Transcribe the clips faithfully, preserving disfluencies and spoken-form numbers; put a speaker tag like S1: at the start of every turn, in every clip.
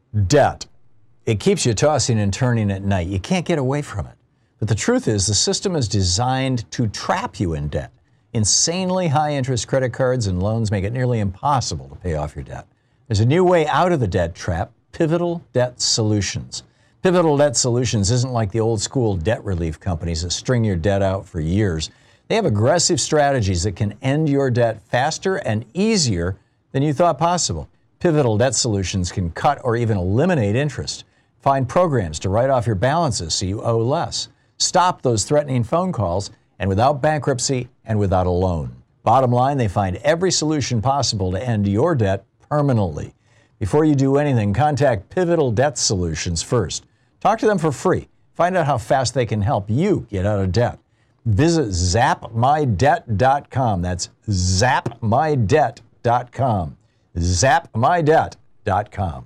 S1: Debt. It keeps you tossing and turning at night. You can't get away from it. But the truth is, the system is designed to trap you in debt. Insanely high interest credit cards and loans make it nearly impossible to pay off your debt. There's a new way out of the debt trap, Pivotal Debt Solutions. Pivotal Debt Solutions isn't like the old school debt relief companies that string your debt out for years. They have aggressive strategies that can end your debt faster and easier than you thought possible. Pivotal Debt Solutions can cut or even eliminate interest. Find programs to write off your balances so you owe less. Stop those threatening phone calls, and without bankruptcy and without a loan. Bottom line, they find every solution possible to end your debt permanently. Before you do anything, contact Pivotal Debt Solutions first. Talk to them for free. Find out how fast they can help you get out of debt. Visit zap my debt dot com. That's zap my debt dot com. zap my debt dot com.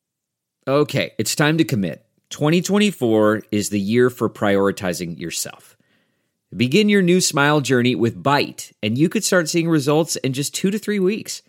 S2: Okay, it's time to commit. twenty twenty-four is the year for prioritizing yourself. Begin your new smile journey with Byte, and you could start seeing results in just two to three weeks.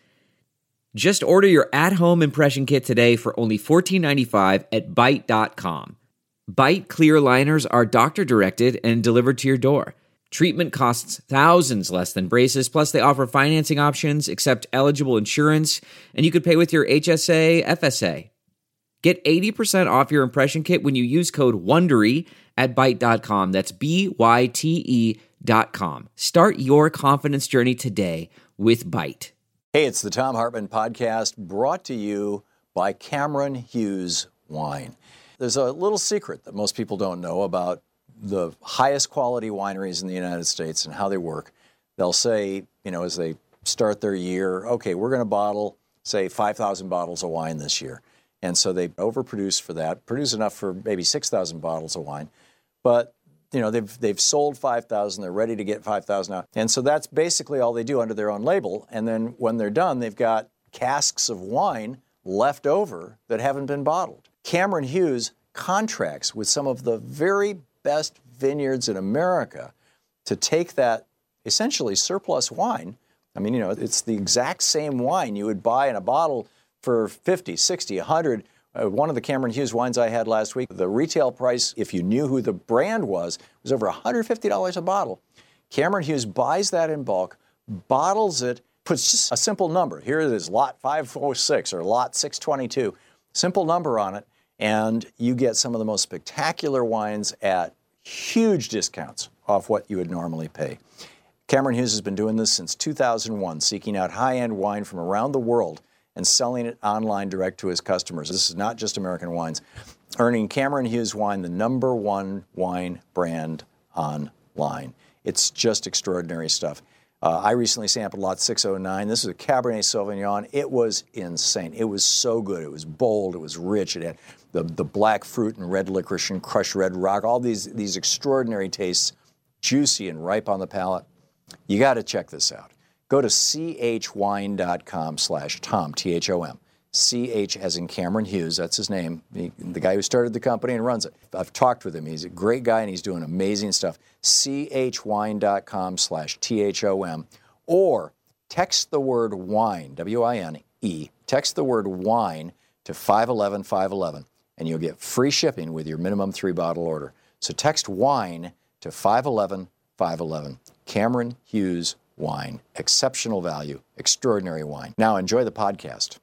S2: Just order your at-home impression kit today for only fourteen ninety-five at byte dot com. Byte clear liners are doctor-directed and delivered to your door. Treatment costs thousands less than braces, plus they offer financing options, accept eligible insurance, and you could pay with your H S A, F S A. Get eighty percent off your impression kit when you use code WONDERY at byte dot com. That's B Y T E dot com. Start your confidence journey today with Byte.
S1: Hey, it's the Thom Hartmann Podcast, brought to you by Cameron Hughes Wine. There's a little secret that most people don't know about the highest quality wineries in the United States and how they work. They'll say, you know, as they start their year, okay, we're going to bottle, say, five thousand bottles of wine this year. And so they overproduce for that, produce enough for maybe six thousand bottles of wine. But, you know, they've they've sold five thousand, they're ready to get five thousand out. And so that's basically all they do under their own label. And then when they're done, they've got casks of wine left over that haven't been bottled. Cameron Hughes contracts with some of the very best vineyards in America to take that essentially surplus wine. I mean, you know, it's the exact same wine you would buy in a bottle for fifty, sixty, one hundred. Uh, one of the Cameron Hughes wines I had last week, the retail price, if you knew who the brand was, was over one hundred fifty dollars a bottle. Cameron Hughes buys that in bulk, bottles it, puts just a simple number. Here it is, lot five oh six or lot six twenty-two. Simple number on it, and you get some of the most spectacular wines at huge discounts off what you would normally pay. Cameron Hughes has been doing this since two thousand one, seeking out high-end wine from around the world and selling it online direct to his customers. This is not just American wines. Earning Cameron Hughes Wine the number one wine brand online. It's just extraordinary stuff. Uh, I recently sampled lot six oh nine. This is a Cabernet Sauvignon. It was insane. It was so good. It was bold. It was rich. It had the, the black fruit and red licorice and crushed red rock. All these, these extraordinary tastes, juicy and ripe on the palate. You got to check this out. Go to c h wine dot com slash Tom, T H O M. C H as in Cameron Hughes, that's his name, he, the guy who started the company and runs it. I've talked with him. He's a great guy and he's doing amazing stuff. c h wine dot com slash T H O M. Or text the word wine, W I N E, text the word wine to five one one five one one and you'll get free shipping with your minimum three bottle order. So text wine to five one one five one one. Cameron Hughes Wine. Exceptional value. Extraordinary wine. Now enjoy the podcast.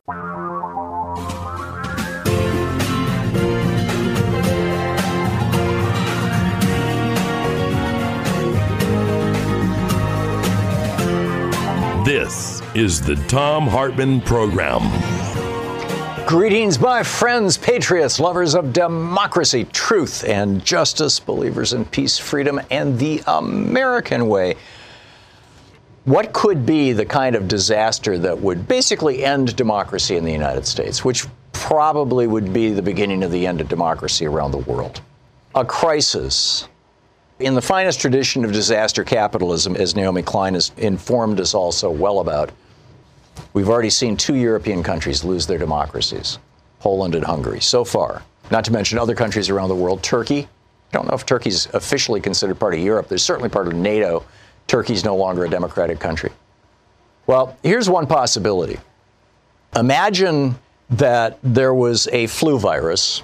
S3: This is the Thom Hartmann Program.
S1: Greetings, my friends, patriots, lovers of democracy, truth, and justice, believers in peace, freedom, and the American way. What could be the kind of disaster that would basically end democracy in the United States, which probably would be the beginning of the end of democracy around the world? A crisis. In the finest tradition of disaster capitalism, as Naomi Klein has informed us all so well about, we've already seen two European countries lose their democracies, Poland and Hungary, so far. Not to mention other countries around the world. Turkey. I don't know if Turkey's officially considered part of Europe. They're certainly part of NATO. Turkey's no longer a democratic country. Well, here's one possibility. Imagine that there was a flu virus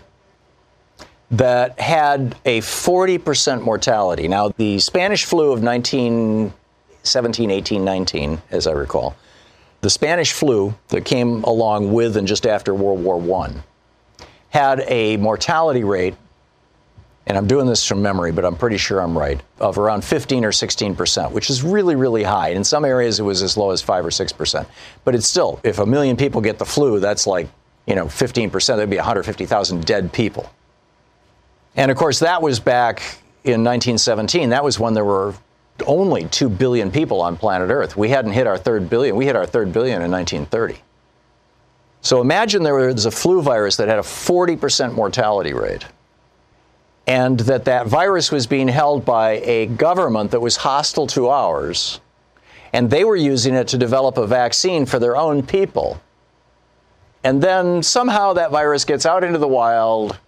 S1: that had a forty percent mortality. Now, the Spanish flu of nineteen seventeen, eighteen, nineteen, as I recall, the Spanish flu that came along with and just after World War One had a mortality rate, and I'm doing this from memory, but I'm pretty sure I'm right, of around fifteen or sixteen percent, which is really, really high. In some areas, it was as low as five or six percent. But it's still, if a million people get the flu, that's like, you know, fifteen percent. There'd be one hundred fifty thousand dead people. And of course, that was back in nineteen seventeen. That was when there were only two billion people on planet Earth. We hadn't hit our third billion. We hit our third billion in nineteen thirty. So imagine there was a flu virus that had a forty percent mortality rate, and that that virus was being held by a government that was hostile to ours, and they were using it to develop a vaccine for their own people. And then somehow that virus gets out into the wild,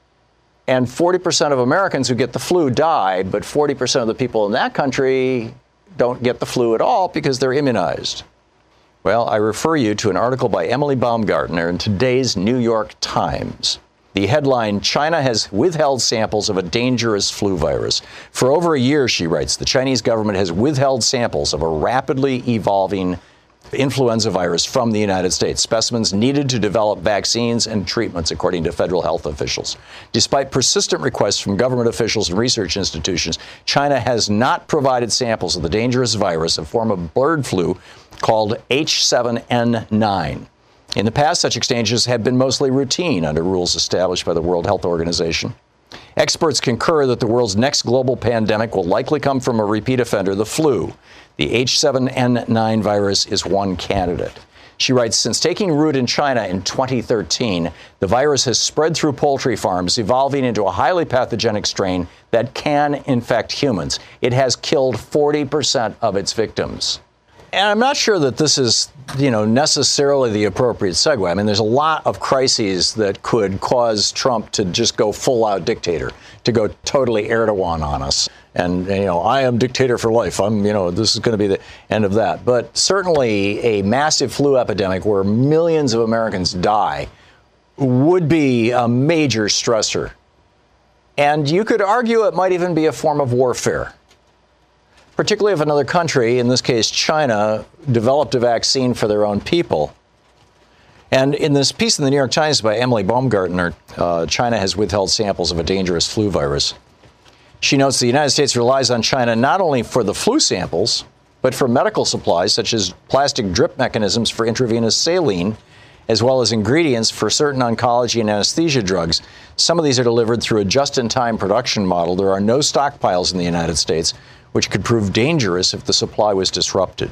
S1: and forty percent of Americans who get the flu die, but forty percent of the people in that country don't get the flu at all because they're immunized. Well, I refer you to an article by Emily Baumgartner in today's New York Times. The headline, China has withheld samples of a dangerous flu virus. For over a year, she writes, the Chinese government has withheld samples of a rapidly evolving influenza virus from the United States, specimens needed to develop vaccines and treatments, according to federal health officials. Despite persistent requests from government officials and research institutions, China has not provided samples of the dangerous virus, a form of bird flu called H seven N nine. In the past, such exchanges have been mostly routine under rules established by the World Health Organization. Experts concur that the world's next global pandemic will likely come from a repeat offender, the flu. The H seven N nine virus is one candidate. She writes, since taking root in China in twenty thirteen, the virus has spread through poultry farms, evolving into a highly pathogenic strain that can infect humans. It has killed forty percent of its victims. And I'm not sure that this is, you know, necessarily the appropriate segue. I mean, there's a lot of crises that could cause Trump to just go full-out dictator, to go totally Erdogan on us. And, you know, I am dictator for life. I'm, you know, this is going to be the end of that. But certainly a massive flu epidemic where millions of Americans die would be a major stressor. And you could argue it might even be a form of warfare, particularly if another country, in this case China, developed a vaccine for their own people. And in this piece in the New York Times by Emily Baumgartner, uh, China has withheld samples of a dangerous flu virus. She notes the United States relies on China not only for the flu samples, but for medical supplies such as plastic drip mechanisms for intravenous saline, as well as ingredients for certain oncology and anesthesia drugs. Some of these are delivered through a just-in-time production model. There are no stockpiles in the United States, which could prove dangerous if the supply was disrupted,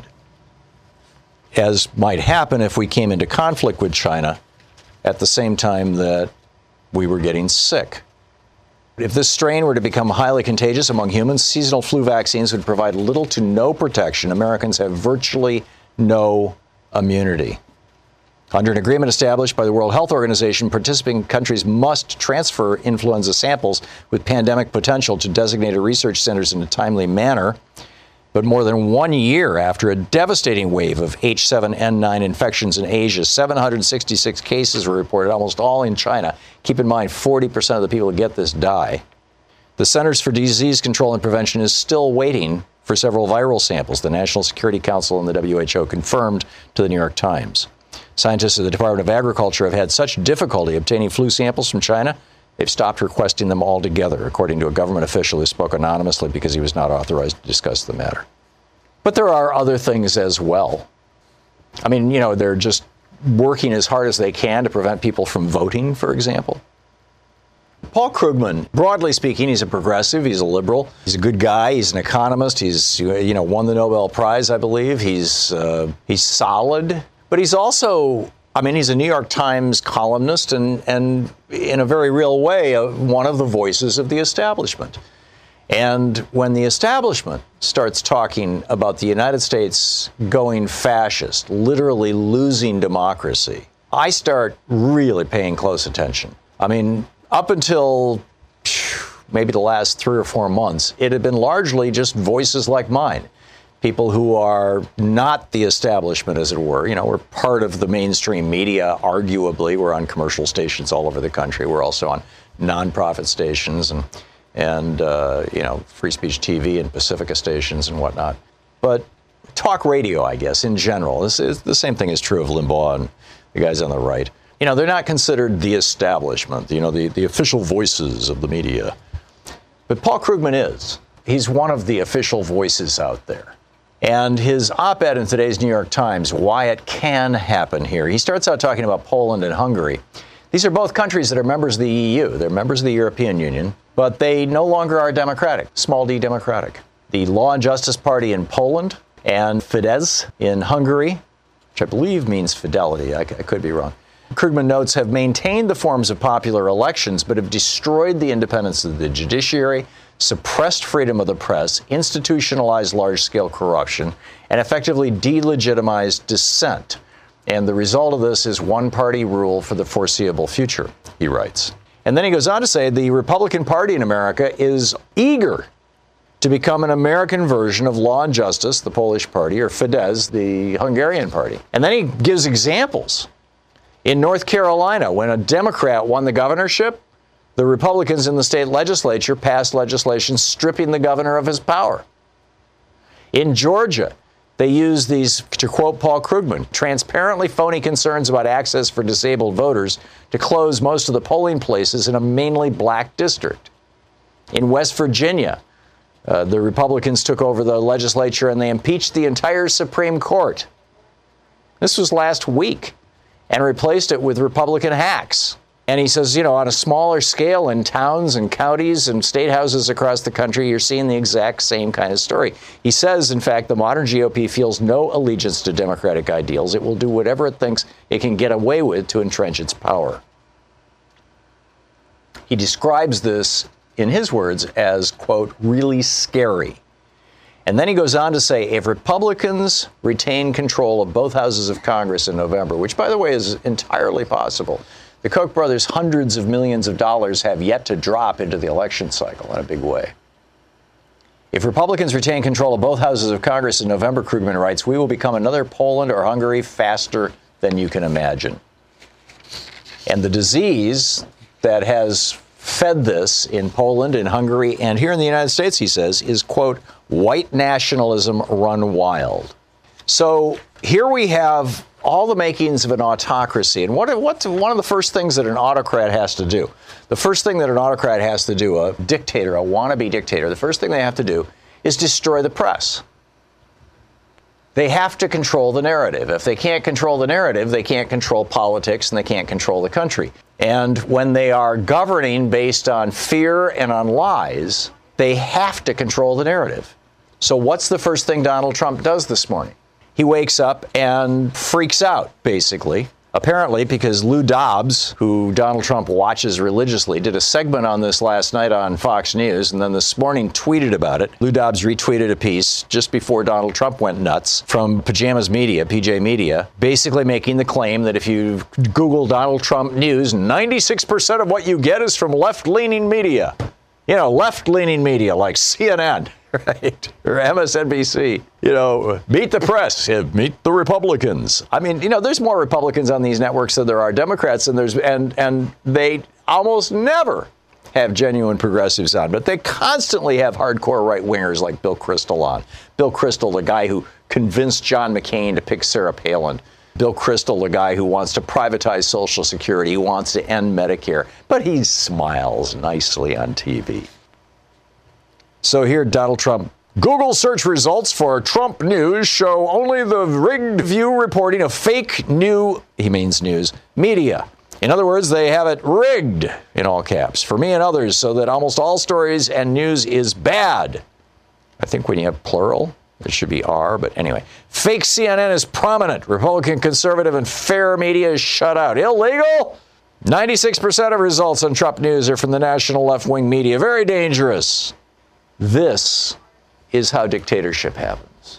S1: as might happen if we came into conflict with China at the same time that we were getting sick. If this strain were to become highly contagious among humans, seasonal flu vaccines would provide little to no protection. Americans have virtually no immunity. Under an agreement established by the World Health Organization, participating countries must transfer influenza samples with pandemic potential to designated research centers in a timely manner. But more than one year after a devastating wave of H seven N nine infections in Asia, seven hundred sixty-six cases were reported, almost all in China. Keep in mind, forty percent of the people who get this die. The Centers for Disease Control and Prevention is still waiting for several viral samples, the National Security Council and the W H O confirmed to the New York Times. Scientists at the Department of Agriculture have had such difficulty obtaining flu samples from China, they've stopped requesting them altogether, according to a government official who spoke anonymously because he was not authorized to discuss the matter. But there are other things as well. I mean, you know, they're just working as hard as they can to prevent people from voting, for example. Paul Krugman, broadly speaking, he's a progressive, he's a liberal, he's a good guy, he's an economist, he's, you know, won the Nobel Prize, I believe, he's uh, he's solid. But he's also, I mean, he's a New York Times columnist and, and in a very real way, uh, one of the voices of the establishment. And when the establishment starts talking about the United States going fascist, literally losing democracy, I start really paying close attention. I mean, up until maybe the last three or four months, it had been largely just voices like mine. people who are not the establishment, as it were. You know, we're part of the mainstream media, arguably. We're on commercial stations all over the country. We're also on nonprofit stations and, and uh, you know, free speech T V and Pacifica stations and whatnot. But talk radio, I guess, in general, this is the same thing is true of Limbaugh and the guys on the right. You know, they're not considered the establishment, you know, the, the official voices of the media. But Paul Krugman is. He's one of the official voices out there. And his op-ed in today's New York Times, why it can happen here, he starts out talking about Poland and Hungary. These are both countries that are members of the E U. They're members of the European Union, but they no longer are democratic, small d democratic. The Law and Justice Party in Poland and Fidesz in Hungary, which I believe means fidelity, I, I could be wrong. Krugman notes have maintained the forms of popular elections, but have destroyed the independence of the judiciary, suppressed freedom of the press, institutionalized large-scale corruption, and effectively delegitimized dissent. And the result of this is one-party rule for the foreseeable future, he writes. And then he goes on to say the Republican Party in America is eager to become an American version of Law and Justice, the Polish party, or Fidesz, the Hungarian party. And then he gives examples. In North Carolina, when a Democrat won the governorship, the Republicans in the state legislature passed legislation stripping the governor of his power. In Georgia, they used these, to quote Paul Krugman, transparently phony concerns about access for disabled voters to close most of the polling places in a mainly black district. In West Virginia, uh, the Republicans took over the legislature and they impeached the entire Supreme Court. This was last week, and replaced it with Republican hacks. And he says, you know, on a smaller scale in towns and counties and state houses across the country, you're seeing the exact same kind of story. He says, in fact, the modern G O P feels no allegiance to democratic ideals. It will do whatever it thinks it can get away with to entrench its power. He describes this, in his words, as, quote, really scary. And then he goes on to say, if Republicans retain control of both houses of Congress in November, which, by the way, is entirely possible, the Koch brothers' hundreds of millions of dollars have yet to drop into the election cycle in a big way. If Republicans retain control of both houses of Congress in November, Krugman writes, we will become another Poland or Hungary faster than you can imagine. And the disease that has fed this in Poland, in Hungary, and here in the United States, he says, is, quote, white nationalism run wild. So here we have all the makings of an autocracy. And what, what, one of the first things that an autocrat has to do, the first thing that an autocrat has to do, a dictator, a wannabe dictator, the first thing they have to do is destroy the press. They have to control the narrative. If they can't control the narrative, they can't control politics and they can't control the country. And when they are governing based on fear and on lies, they have to control the narrative. So what's the first thing Donald Trump does this morning? He wakes up and freaks out, basically. Apparently, because Lou Dobbs, who Donald Trump watches religiously, did a segment on this last night on Fox News, and then this morning tweeted about it. Lou Dobbs retweeted a piece just before Donald Trump went nuts from Pajamas Media, P J Media, basically making the claim that if you Google Donald Trump news, ninety-six percent of what you get is from left-leaning media. You know, left-leaning media like C N N. Right, or M S N B C, you know, meet the press, meet the Republicans. I mean, you know, there's more Republicans on these networks than there are Democrats, and there's and and they almost never have genuine progressives on, but they constantly have hardcore right-wingers like Bill Kristol on. Bill Kristol, the guy who convinced John McCain to pick Sarah Palin. Bill Kristol, the guy who wants to privatize Social Security, who wants to end Medicare, but he smiles nicely on T V. So here, Donald Trump. Google search results for Trump news show only the rigged view reporting of fake new, he means news, media. In other words, they have it rigged, in all caps, for me and others, so that almost all stories and news is bad. I think when you have plural, it should be R, but anyway. Fake C N N is prominent. Republican, conservative, and fair media is shut out. Illegal? ninety-six percent of results on Trump news are from the national left-wing media. Very dangerous. This is how dictatorship happens.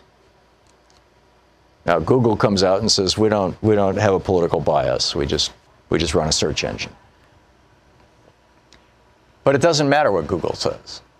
S1: Now, Google comes out and says, we don't, we don't have a political bias. We just, we just run a search engine. But it doesn't matter what Google says.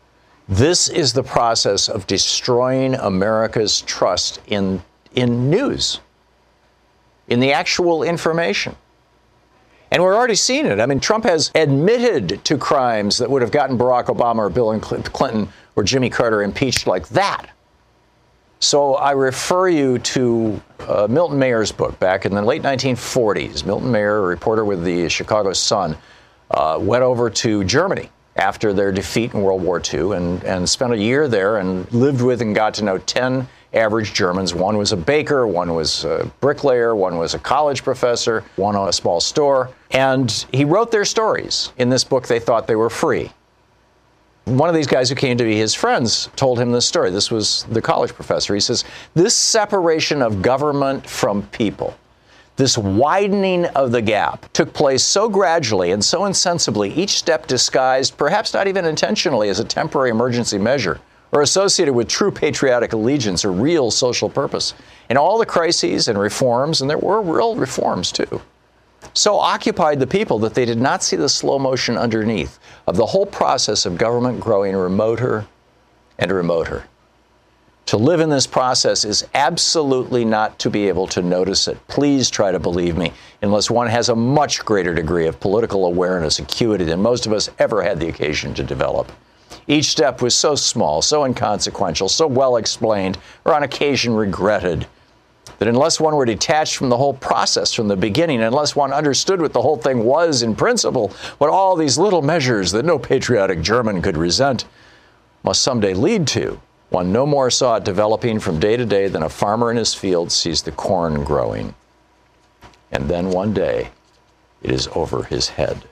S1: This is the process of destroying America's trust in, in news, in the actual information. And we're already seeing it. I mean, Trump has admitted to crimes that would have gotten Barack Obama or Bill Clinton or Jimmy Carter impeached like that. So I refer you to uh, Milton Mayer's book back in the late nineteen forties. Milton Mayer, a reporter with the Chicago Sun, uh, went over to Germany after their defeat in World War Two and, and spent a year there and lived with and got to know ten average Germans. One was a baker, one was a bricklayer, one was a college professor, one on a small store. And he wrote their stories. In this book, they thought they were free. One of these guys who came to be his friends told him this story. This was the college professor. He says, this separation of government from people, this widening of the gap took place so gradually and so insensibly, each step disguised, perhaps not even intentionally, as a temporary emergency measure, or associated with true patriotic allegiance or real social purpose. And all the crises and reforms, and there were real reforms too, so occupied the people that they did not see the slow motion underneath of the whole process of government growing remoter and remoter. To live in this process is absolutely not to be able to notice it. Please try to believe me, unless one has a much greater degree of political awareness, acuity than most of us ever had the occasion to develop. Each step was so small, so inconsequential, so well explained, or on occasion regretted, that unless one were detached from the whole process from the beginning, unless one understood what the whole thing was in principle, what all these little measures that no patriotic German could resent must someday lead to, one no more saw it developing from day to day than a farmer in his field sees the corn growing. And then one day, it is over his head.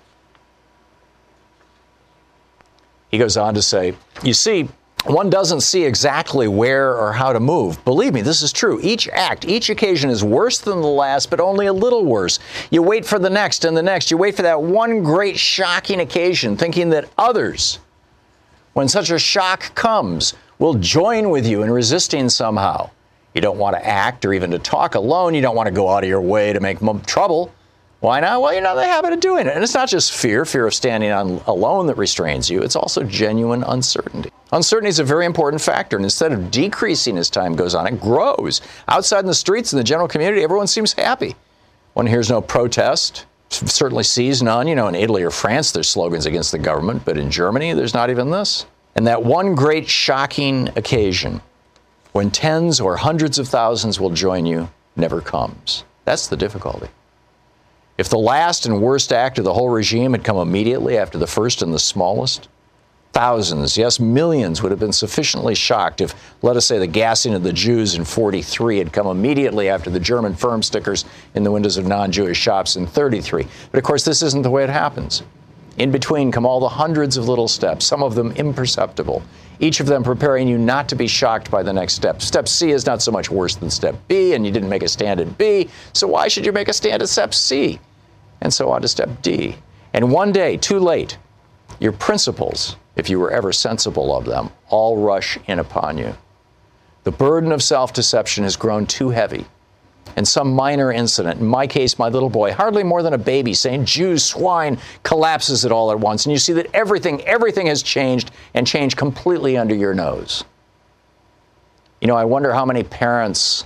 S1: He goes on to say, you see, one doesn't see exactly where or how to move. Believe me, this is true. Each act, each occasion is worse than the last, but only a little worse. You wait for the next and the next. You wait for that one great shocking occasion, thinking that others, when such a shock comes, will join with you in resisting somehow. You don't want to act or even to talk alone. You don't want to go out of your way to make m- trouble. Why not? Well, you're not in the habit of doing it. And it's not just fear, fear of standing on alone that restrains you. It's also genuine uncertainty. Uncertainty is a very important factor. And instead of decreasing as time goes on, it grows. Outside in the streets, in the general community, everyone seems happy. One hears no protest, certainly sees none. You know, in Italy or France, there's slogans against the government. But in Germany, there's not even this. And that one great shocking occasion when tens or hundreds of thousands will join you never comes. That's the difficulty. If the last and worst act of the whole regime had come immediately after the first and the smallest, thousands, yes, millions would have been sufficiently shocked if, let us say, the gassing of the Jews in forty-three had come immediately after the German firm stickers in the windows of non-Jewish shops in thirty-three. But of course, this isn't the way it happens. In between come all the hundreds of little steps, some of them imperceptible, each of them preparing you not to be shocked by the next step. Step C is not so much worse than step B, and you didn't make a stand at B, so why should you make a stand at step C? And so on to step D. And one day, too late, your principles, if you were ever sensible of them, all rush in upon you. The burden of self-deception has grown too heavy. And some minor incident, in my case, my little boy, hardly more than a baby, saying Jews, swine, collapses it all at once. And you see that everything, everything has changed and changed completely under your nose. You know, I wonder how many parents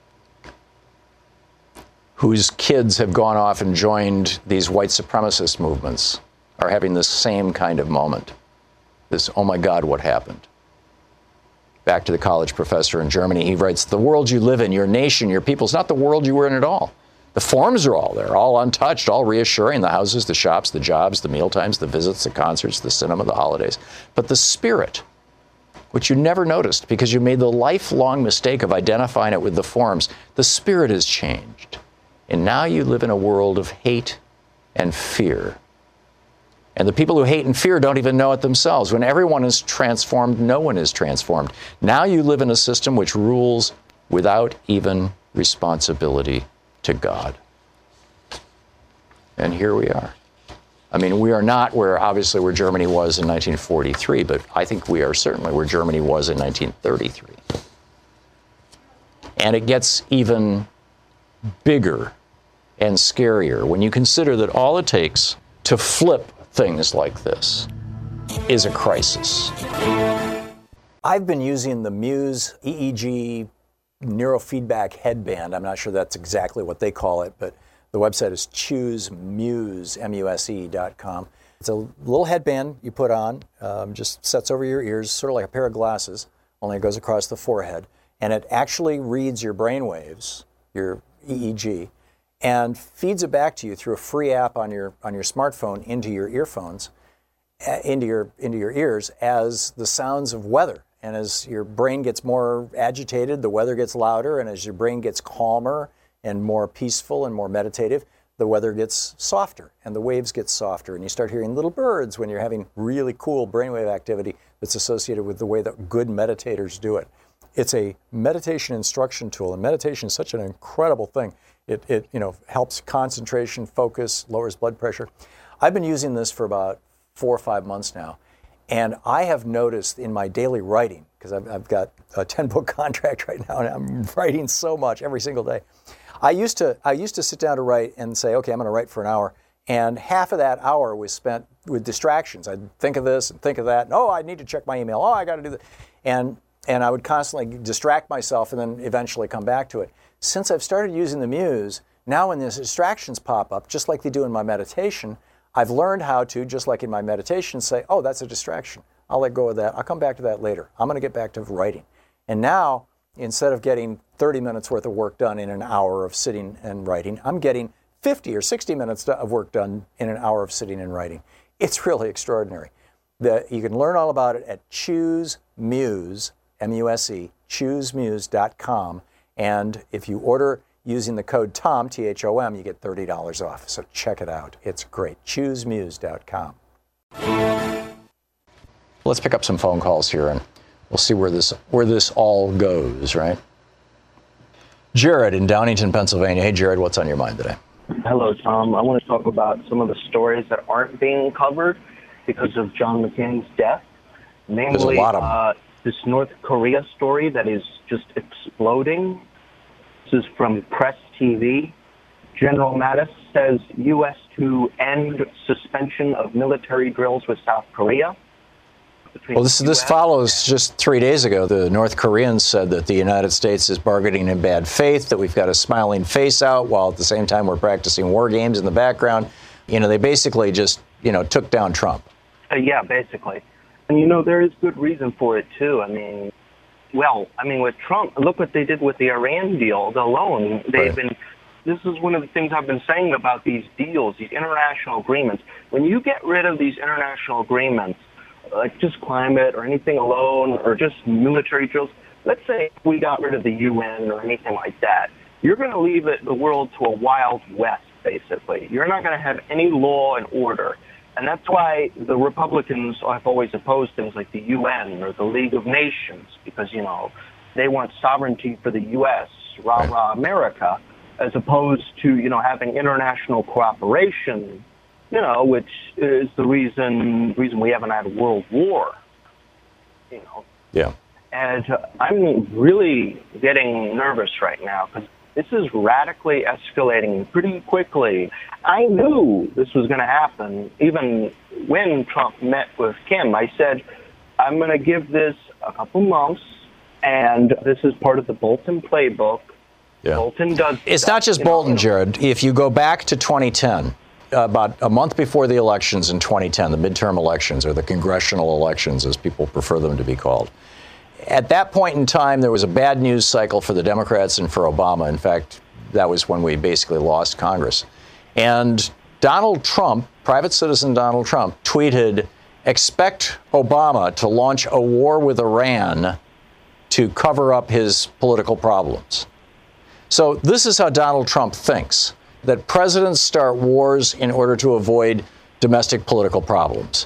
S1: whose kids have gone off and joined these white supremacist movements are having the same kind of moment. This, oh my God, what happened? Back to the college professor in Germany, he writes, the world you live in, your nation, your people, is not the world you were in at all. The forms are all there, all untouched, all reassuring, the houses, the shops, the jobs, the mealtimes, the visits, the concerts, the cinema, the holidays. But the spirit, which you never noticed because you made the lifelong mistake of identifying it with the forms, the spirit has changed. And now you live in a world of hate and fear. And the people who hate and fear don't even know it themselves. When everyone is transformed, no one is transformed. Now you live in a system which rules without even responsibility to God. And here we are. I mean, we are not where, obviously, where Germany was in nineteen forty-three, but I think we are certainly where Germany was in nineteen thirty-three. And it gets even bigger and scarier when you consider that all it takes to flip things like this is a crisis. I've been using the Muse E E G neurofeedback headband. I'm not sure that's exactly what they call it, but the website is choose muse, M U S E dot com. It's a little headband you put on, um, just sets over your ears, sort of like a pair of glasses, only it goes across the forehead. And it actually reads your brain waves, your E E G, and feeds it back to you through a free app on your on your smartphone into your earphones, into your into your ears as the sounds of weather. And as your brain gets more agitated, the weather gets louder, and as your brain gets calmer and more peaceful and more meditative, the weather gets softer and the waves get softer, and you start hearing little birds when you're having really cool brainwave activity that's associated with the way that good meditators do it. It's a meditation instruction tool, and meditation is such an incredible thing. It, it you know, helps concentration, focus, lowers blood pressure. I've been using this for about four or five months now, and I have noticed in my daily writing, because I've, I've got a ten-book contract right now, and I'm writing so much every single day. I used to I used to sit down to write and say, okay, I'm going to write for an hour, and half of that hour was spent with distractions. I'd think of this and think of that, and oh, I need to check my email. Oh, I got to do that, and and I would constantly distract myself and then eventually come back to it. Since I've started using the Muse, now when these distractions pop up, just like they do in my meditation, I've learned how to, just like in my meditation, say, oh, that's a distraction. I'll let go of that. I'll come back to that later. I'm going to get back to writing. And now, instead of getting thirty minutes worth of work done in an hour of sitting and writing, I'm getting fifty or sixty minutes of work done in an hour of sitting and writing. It's really extraordinary. The, you can learn all about it at Choose Muse, M U S E, choose muse dot com. And if you order using the code TOM, T H O M, you get thirty dollars off. So check it out. It's great. choose muse dot com. Let's pick up some phone calls here, and we'll see where this where this all goes, right? Jared in Downington, Pennsylvania. Hey, Jared, what's on your mind today?
S4: Hello, Tom. I want to talk about some of the stories that aren't being covered because of John McCain's death. Namely,
S1: There's a lot of them.
S4: Uh, this North Korea story that is just exploding. This is from Press T V. General Mattis says U S to end suspension of military drills with South Korea.
S1: Well, this this follows just three days ago. The North Koreans said that the United States is bargaining in bad faith, that we've got a smiling face out, while at the same time we're practicing war games in the background. You know, they basically just, you know, took down Trump.
S4: Uh, yeah, basically. And, you know, there is good reason for it, too. I mean, well, I mean, with Trump, look what they did with the Iran deal, the loan. They've
S1: Right.
S4: been, this is one of the things I've been saying about these deals, these international agreements. When you get rid of these international agreements, like just climate or anything alone or just military drills, let's say we got rid of the U N or anything like that, you're going to leave it, the world to a wild west, basically. You're not going to have any law and order. And that's why the Republicans have always opposed things like the U N or the League of Nations, because, you know, they want sovereignty for the U S, rah, rah, America, as opposed to, you know, having international cooperation, you know, which is the reason reason we haven't had a world war, you know.
S1: Yeah.
S4: And uh, I'm really getting nervous right now because this is radically escalating pretty quickly. I knew this was going to happen. Even when Trump met with Kim, I said, I'm going to give this a couple months, and this is part of the Bolton playbook.
S1: Yeah.
S4: Bolton does.
S1: It's not just Bolton, Jared. If you go back to twenty ten, about a month before the elections in twenty ten, the midterm elections, or the congressional elections, as people prefer them to be called, at that point in time, there was a bad news cycle for the Democrats and for Obama. In fact, that was when we basically lost Congress. And Donald Trump, private citizen Donald Trump, tweeted, expect Obama to launch a war with Iran to cover up his political problems. So this is how Donald Trump thinks, that presidents start wars in order to avoid domestic political problems.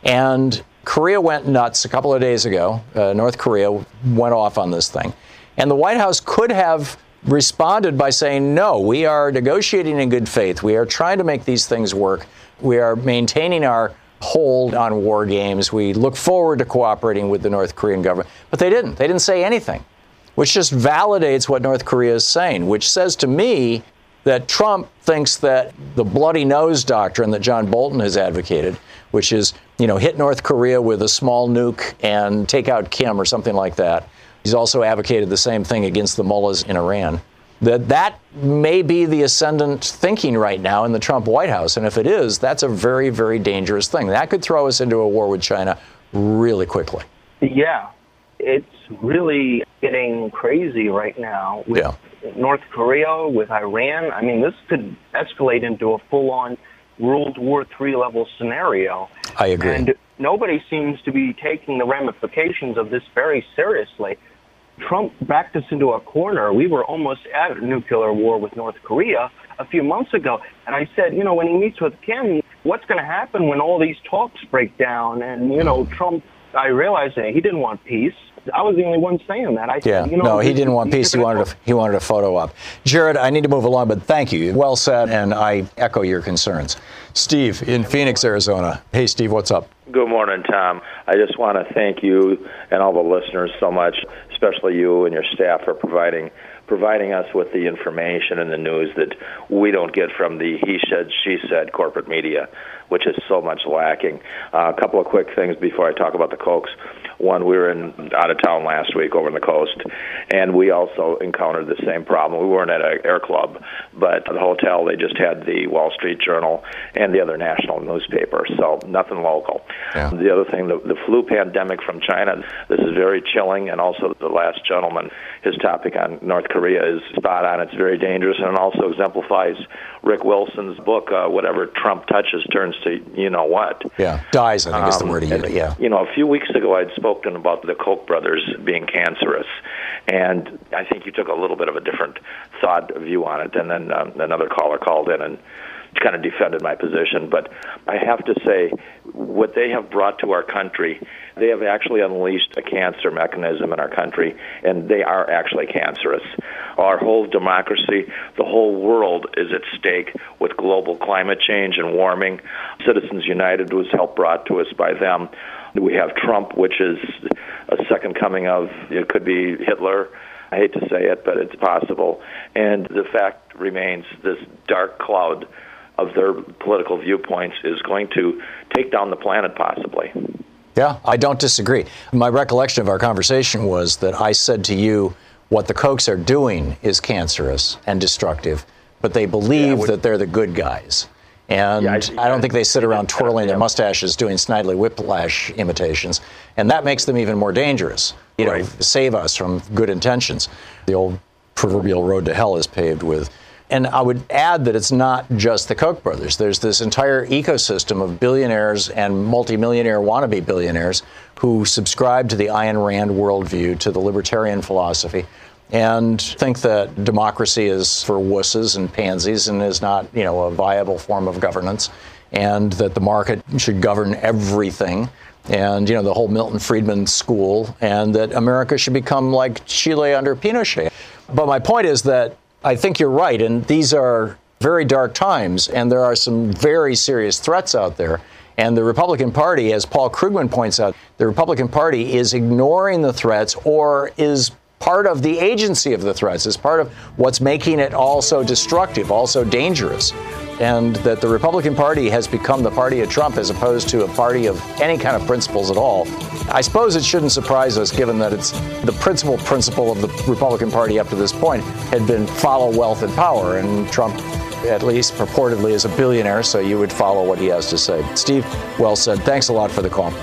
S1: And Korea went nuts a couple of days ago. Uh, North Korea went off on this thing. And the White House could have responded by saying, no, we are negotiating in good faith. We are trying to make these things work. We are maintaining our hold on war games. We look forward to cooperating with the North Korean government. But they didn't. They didn't say anything, which just validates what North Korea is saying, which says to me that Trump thinks that the bloody nose doctrine that John Bolton has advocated, which is, you know, hit North Korea with a small nuke and take out Kim or something like that. He's also advocated the same thing against the mullahs in Iran. That that may be the ascendant thinking right now in the Trump White House. And if it is, that's a very, very dangerous thing. That could throw us into a war with China really quickly.
S4: Yeah, it's really getting crazy right now with
S1: yeah.
S4: North Korea, with Iran. I mean, this could escalate into a full-on World War Three level scenario.
S1: I agree.
S4: And nobody seems to be taking the ramifications of this very seriously. Trump backed us into a corner. We were almost at a nuclear war with North Korea a few months ago. And I said, you know, when he meets with Kim, what's going to happen when all these talks break down? And, you know, Trump, I realized that he didn't want peace. I was the only one saying that. I
S1: yeah,
S4: said, you know,
S1: no, he didn't want peace. He wanted a, he wanted a photo op. Jared, I need to move along, but thank you. Well said, and I echo your concerns. Steve in Phoenix, Arizona. Hey, Steve, what's up?
S5: Good morning, Tom. I just want to thank you and all the listeners so much, especially you and your staff, for providing providing us with the information and the news that we don't get from the he said, she said corporate media, which is so much lacking. Uh, a couple of quick things before I talk about the Kochs. One, we were in out of town last week over on the coast, and we also encountered the same problem. We weren't at an air club, but the hotel, they just had the Wall Street Journal and the other national newspaper, so nothing local. Yeah. The other thing, the, the flu pandemic from China, this is very chilling, and also the last gentleman, his topic on North Korea is spot on. It's very dangerous, and it also exemplifies Rick Wilson's book, uh, whatever Trump touches turns to you know what.
S1: Yeah, dies, I think um, is the word he used, yeah.
S5: You know, a few weeks ago I'd spoken about the Koch brothers being cancerous, and I think you took a little bit of a different thought view on it, and then um, another caller called in and kind of defended my position. But I have to say, what they have brought to our country, they have actually unleashed a cancer mechanism in our country, and they are actually cancerous. Our whole democracy, the whole world is at stake with global climate change and warming. Citizens United was help brought to us by them. We have Trump, which is a second coming of, it could be Hitler. I hate to say it, but it's possible. And the fact remains, this dark cloud of their political viewpoints is going to take down the planet possibly.
S1: Yeah, I don't disagree. My recollection of our conversation was that I said to you, what the Kochs are doing is cancerous and destructive, but they believe yeah, that they're the good guys. And yeah, I, I don't think they sit around twirling their mustaches doing Snidely Whiplash imitations. And that makes them even more dangerous. You know, right. Save us from good intentions. The old proverbial road to hell is paved with. And I would add that it's not just the Koch brothers. There's this entire ecosystem of billionaires and multimillionaire wannabe billionaires who subscribe to the Ayn Rand worldview, to the libertarian philosophy, and think that democracy is for wusses and pansies and is not, you know, a viable form of governance, and that the market should govern everything, and, you know, the whole Milton Friedman school, and that America should become like Chile under Pinochet. But my point is that I think you're right, and these are very dark times, and there are some very serious threats out there. And the Republican Party, as Paul Krugman points out, the Republican Party is ignoring the threats or is part of the agency of the threats, is part of what's making it all so destructive, also dangerous. And that the Republican Party has become the party of Trump as opposed to a party of any kind of principles at all. I suppose it shouldn't surprise us, given that it's the principal principle of the Republican Party up to this point had been follow wealth and power, and Trump, at least purportedly, is a billionaire, so you would follow what he has to say. Steve, well said. Thanks a lot for the call.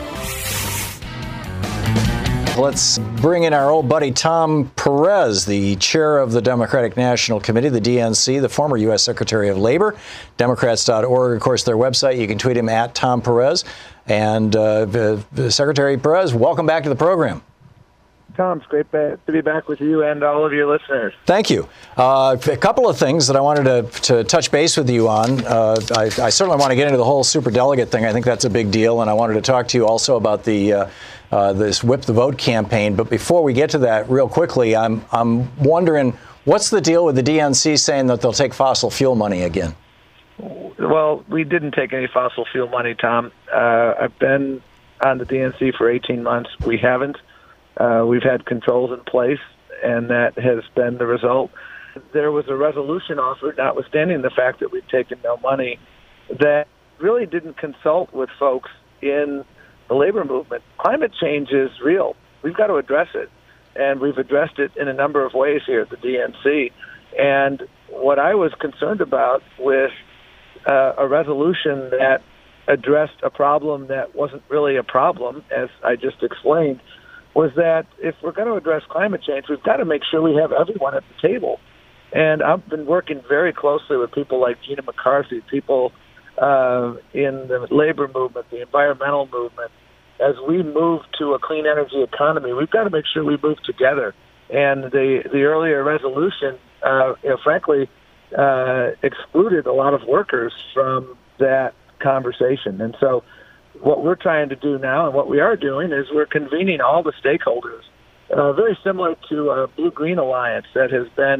S1: Let's bring in our old buddy Tom Perez, the chair of the Democratic National Committee, the D N C, the former U S Secretary of Labor, Democrats dot org, of course, their website. You can tweet him at Tom Perez. And uh, Secretary Perez, welcome back to the program.
S6: Tom, it's great to be back with you and all of your listeners.
S1: Thank you. Uh, a couple of things that I wanted to, to touch base with you on. Uh, I, I certainly want to get into the whole superdelegate thing. I think that's a big deal. And I wanted to talk to you also about the uh, uh, this Whip the Vote campaign. But before we get to that, real quickly, I'm I'm wondering, what's the deal with the D N C saying that they'll take fossil fuel money again?
S6: Well, we didn't take any fossil fuel money, Tom. Uh, I've been on the D N C for eighteen months. We haven't. Uh, we've had controls in place, and that has been the result. there was a resolution offered, notwithstanding the fact that we've taken no money, that really didn't consult with folks in the labor movement. Climate change is real. We've got to address it, and we've addressed it in a number of ways here at the D N C. And what I was concerned about with uh, a resolution that addressed a problem that wasn't really a problem, as I just explained, was that if we're going to address climate change, we've got to make sure we have everyone at the table. And I've been working very closely with people like Gina McCarthy, people uh, in the labor movement, the environmental movement. As we move to a clean energy economy, we've got to make sure we move together. And the the earlier resolution, uh, you know, frankly, uh, excluded a lot of workers from that conversation. And so what we're trying to do now and what we are doing is we're convening all the stakeholders, uh, very similar to a Blue-Green Alliance that has been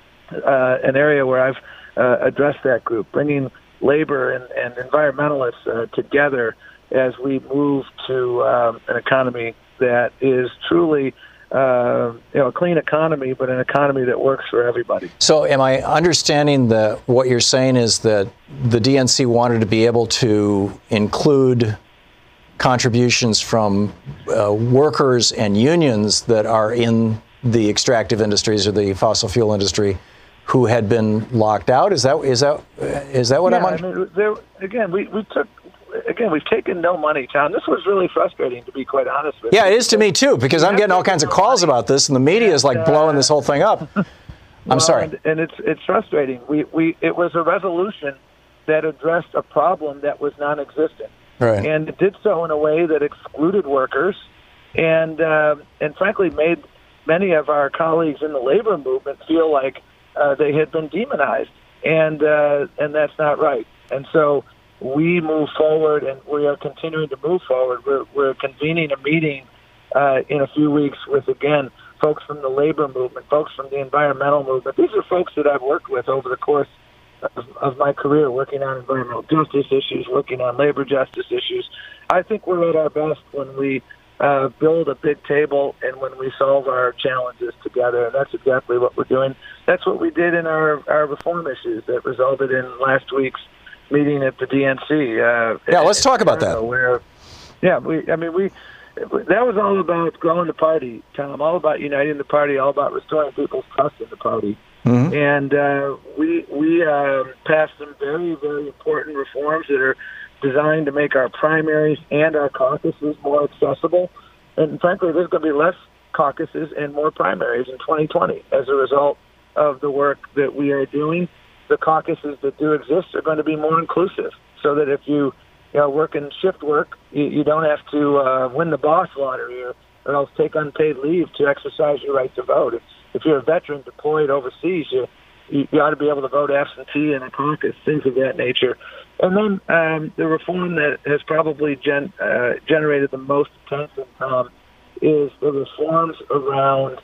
S6: uh, an area where I've uh, addressed that group, bringing labor and, and environmentalists uh, together as we move to um, an economy that is truly Uh, you know, a clean economy, but an economy that works for everybody.
S1: So am I understanding that what you're saying is that the D N C wanted to be able to include contributions from uh, workers and unions that are in the extractive industries or the fossil fuel industry who had been locked out? Is that is that is that what
S6: yeah,
S1: I'm on?
S6: I mean, there, again, we, we took Again, we've taken no money, Tom. This was really frustrating, to be quite honest with you.
S1: Yeah, it is to me, too, because I'm getting all kinds of calls about this, and the media is like blowing this whole thing up. I'm
S6: well,
S1: sorry.
S6: And, and it's it's frustrating. We we It was a resolution that addressed a problem that was non-existent.
S1: Right.
S6: And it did so in a way that excluded workers and, uh, and frankly, made many of our colleagues in the labor movement feel like uh, they had been demonized. And, uh, and that's not right. And so we move forward, and we are continuing to move forward. We're, we're convening a meeting uh, in a few weeks with, again, folks from the labor movement, folks from the environmental movement. These are folks that I've worked with over the course of, of my career, working on environmental justice issues, working on labor justice issues. I think we're at our best when we uh, build a big table and when we solve our challenges together, and that's exactly what we're doing. That's what we did in our, our reform issues that resulted in last week's meeting at the D N C. Uh,
S1: yeah, let's talk about that.
S6: Where, yeah, we. I mean, we. That was all about growing the party, Tom. All about uniting the party. All about restoring people's trust in the party. Mm-hmm. And uh, we we uh, passed some very very important reforms that are designed to make our primaries and our caucuses more accessible. And frankly, there's going to be less caucuses and more primaries in twenty twenty as a result of the work that we are doing. The caucuses that do exist are going to be more inclusive, so that if you, you know, work in shift work, you, you don't have to uh, win the boss lottery or, or else take unpaid leave to exercise your right to vote. If, if you're a veteran deployed overseas, you, you, you ought to be able to vote absentee in a caucus, things of that nature. And then um, the reform that has probably gen, uh, generated the most attention um, is the reforms around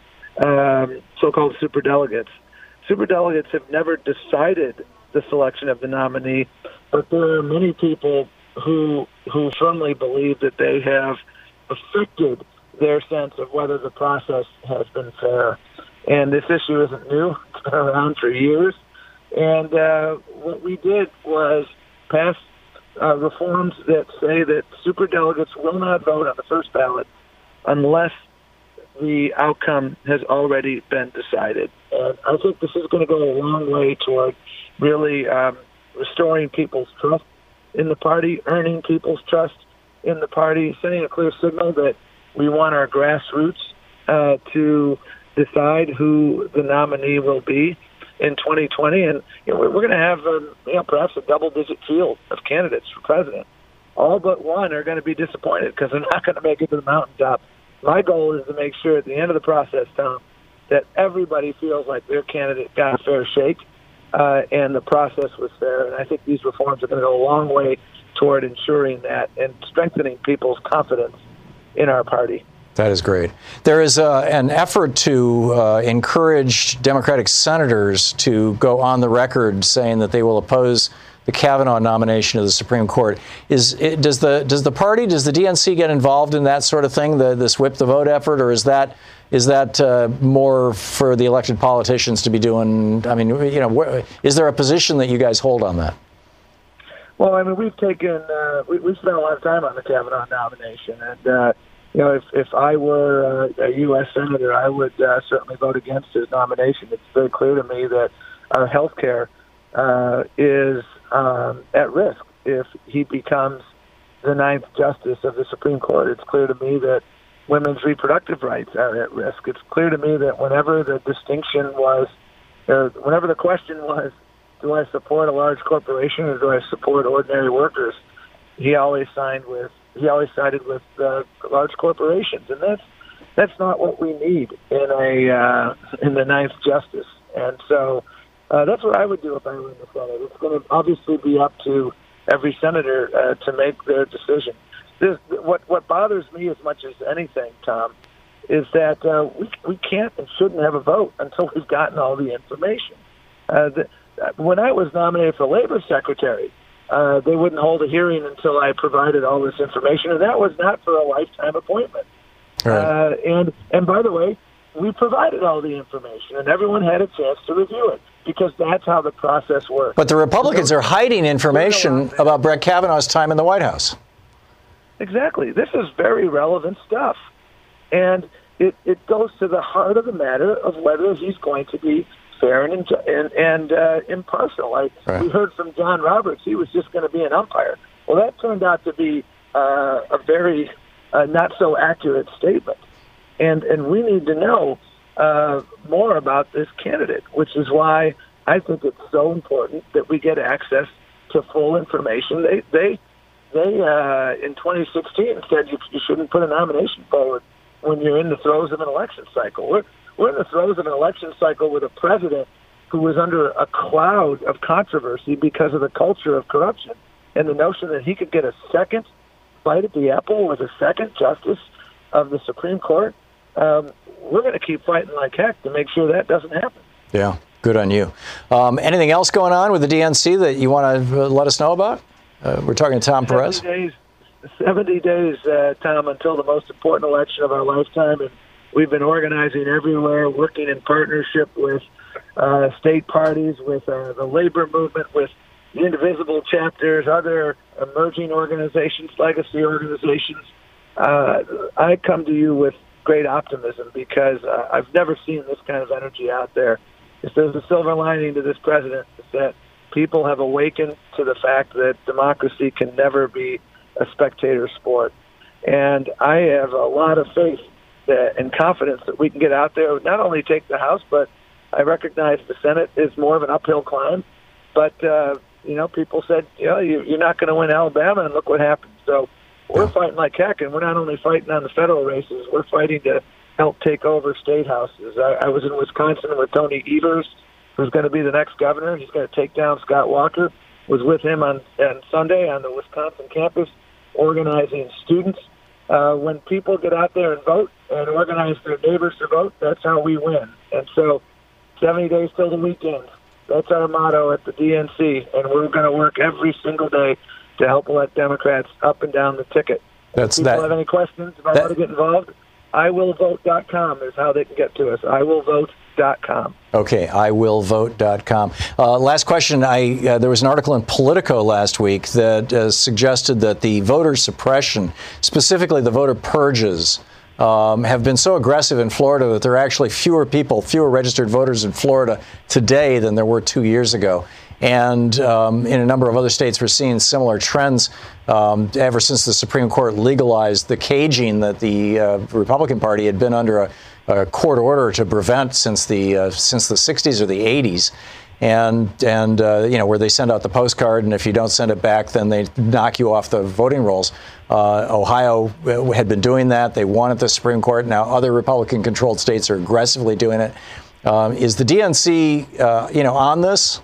S6: um, so-called superdelegates. Superdelegates have never decided the selection of the nominee, but there are many people who who firmly believe that they have affected their sense of whether the process has been fair. And this issue isn't new. It's been around for years. And uh, what we did was pass uh, reforms that say that superdelegates will not vote on the first ballot unless the outcome has already been decided. And I think this is going to go a long way toward really um, restoring people's trust in the party, earning people's trust in the party, sending a clear signal that we want our grassroots uh, to decide who the nominee will be in twenty twenty. And you know, we're going to have um, you know, perhaps a double-digit field of candidates for president. All but one are going to be disappointed because they're not going to make it to the mountaintop. My goal is to make sure at the end of the process, Tom, that everybody feels like their candidate got a fair shake uh, and the process was fair. And I think these reforms are going to go a long way toward ensuring that and strengthening people's confidence in our party.
S1: That is great. There is uh, an effort to uh, encourage Democratic senators to go on the record saying that they will oppose the Kavanaugh nomination to the Supreme Court. Is it, does the does the party, does the D N C get involved in that sort of thing, the, this whip the vote effort, or is that is that uh, more for the elected politicians to be doing? I mean, you know, wh- is there a position that you guys hold on that?
S6: Well, I mean, we've taken, uh, we, we've spent a lot of time on the Kavanaugh nomination. And, uh, you know, if, if I were uh, a U S Senator, I would uh, certainly vote against his nomination. It's very clear to me that our health care uh, is um, at risk if he becomes the ninth justice of the Supreme Court. It's clear to me that women's reproductive rights are at risk. It's clear to me that whenever the distinction was, uh, whenever the question was, do I support a large corporation or do I support ordinary workers, he always signed with, he always sided with uh, large corporations, and that's that's not what we need in a uh, in the ninth justice. And so uh, that's what I would do if I were in the Senate. It's going to obviously be up to every senator uh, to make their decision. This, what what bothers me as much as anything, Tom, is that uh, we we can't and shouldn't have a vote until we've gotten all the information. Uh, the, when I was nominated for labor secretary, uh, they wouldn't hold a hearing until I provided all this information, and that was not for a lifetime appointment.
S1: Right.
S6: Uh, and and by the way, we provided all the information, and everyone had a chance to review it, because that's how the process works.
S1: But the Republicans are hiding information about Brett Kavanaugh's time in the White House.
S6: Exactly. This is very relevant stuff. And it, it goes to the heart of the matter of whether he's going to be fair and and, and uh, impartial. Like
S1: right.
S6: we heard from John Roberts, he was just going to be an umpire. Well, that turned out to be uh, a very uh, not so accurate statement. And and we need to know uh, more about this candidate, which is why I think it's so important that we get access to full information. They they they uh, in twenty sixteen said you, you shouldn't put a nomination forward when you're in the throes of an election cycle. We're we're in the throes of an election cycle with a president who was under a cloud of controversy because of the culture of corruption and the notion that he could get a second bite at the apple with a second justice of the Supreme Court. Um, we're going to keep fighting like heck to make sure that doesn't happen.
S1: Yeah, good on you. Um, anything else going on with the D N C that you want to uh, let us know about? Uh, we're talking to Tom Perez.
S6: seventy days, seventy days uh, Tom, until the most important election of our lifetime, and we've been organizing everywhere, working in partnership with uh, state parties, with uh, the labor movement, with the Indivisible chapters, other emerging organizations, legacy organizations. Uh, I come to you with great optimism because uh, I've never seen this kind of energy out there. If there's a silver lining to this president, it's that people have awakened to the fact that democracy can never be a spectator sport. And I have a lot of faith that, and confidence that we can get out there, not only take the House, but I recognize the Senate is more of an uphill climb. But, uh, you know, people said, you know, you, you're not going to win Alabama, and look what happened. So we're fighting like heck, and we're not only fighting on the federal races, we're fighting to help take over state houses. I, I was in Wisconsin with Tony Evers, who's going to be the next governor. He's going to take down Scott Walker. Was with him on, on Sunday on the Wisconsin campus, organizing students. Uh, when people get out there and vote and organize their neighbors to vote, that's how we win. And so seventy days till the weekend, that's our motto at the D N C, and we're going to work every single day to help elect Democrats up and down the ticket.
S1: That's
S6: if people
S1: that,
S6: have any questions about
S1: that,
S6: how to get involved, I will vote dot com is how they can get to us. I will vote dot com.
S1: Okay, I will vote dot com. Uh, last question. I uh, there was an article in Politico last week that uh, suggested that the voter suppression, specifically the voter purges, um, have been so aggressive in Florida that there are actually fewer people, fewer registered voters in Florida today than there were two years ago. And um, in a number of other states, we're seeing similar trends um, ever since the Supreme Court legalized the caging that the uh, Republican Party had been under a, a court order to prevent since the uh, since the sixties or the eighties. And, and uh, you know, where they send out the postcard, and if you don't send it back, then they knock you off the voting rolls. Uh, Ohio had been doing that. They won at the Supreme Court. Now other Republican-controlled states are aggressively doing it. Um, is the D N C, uh, you know, on this?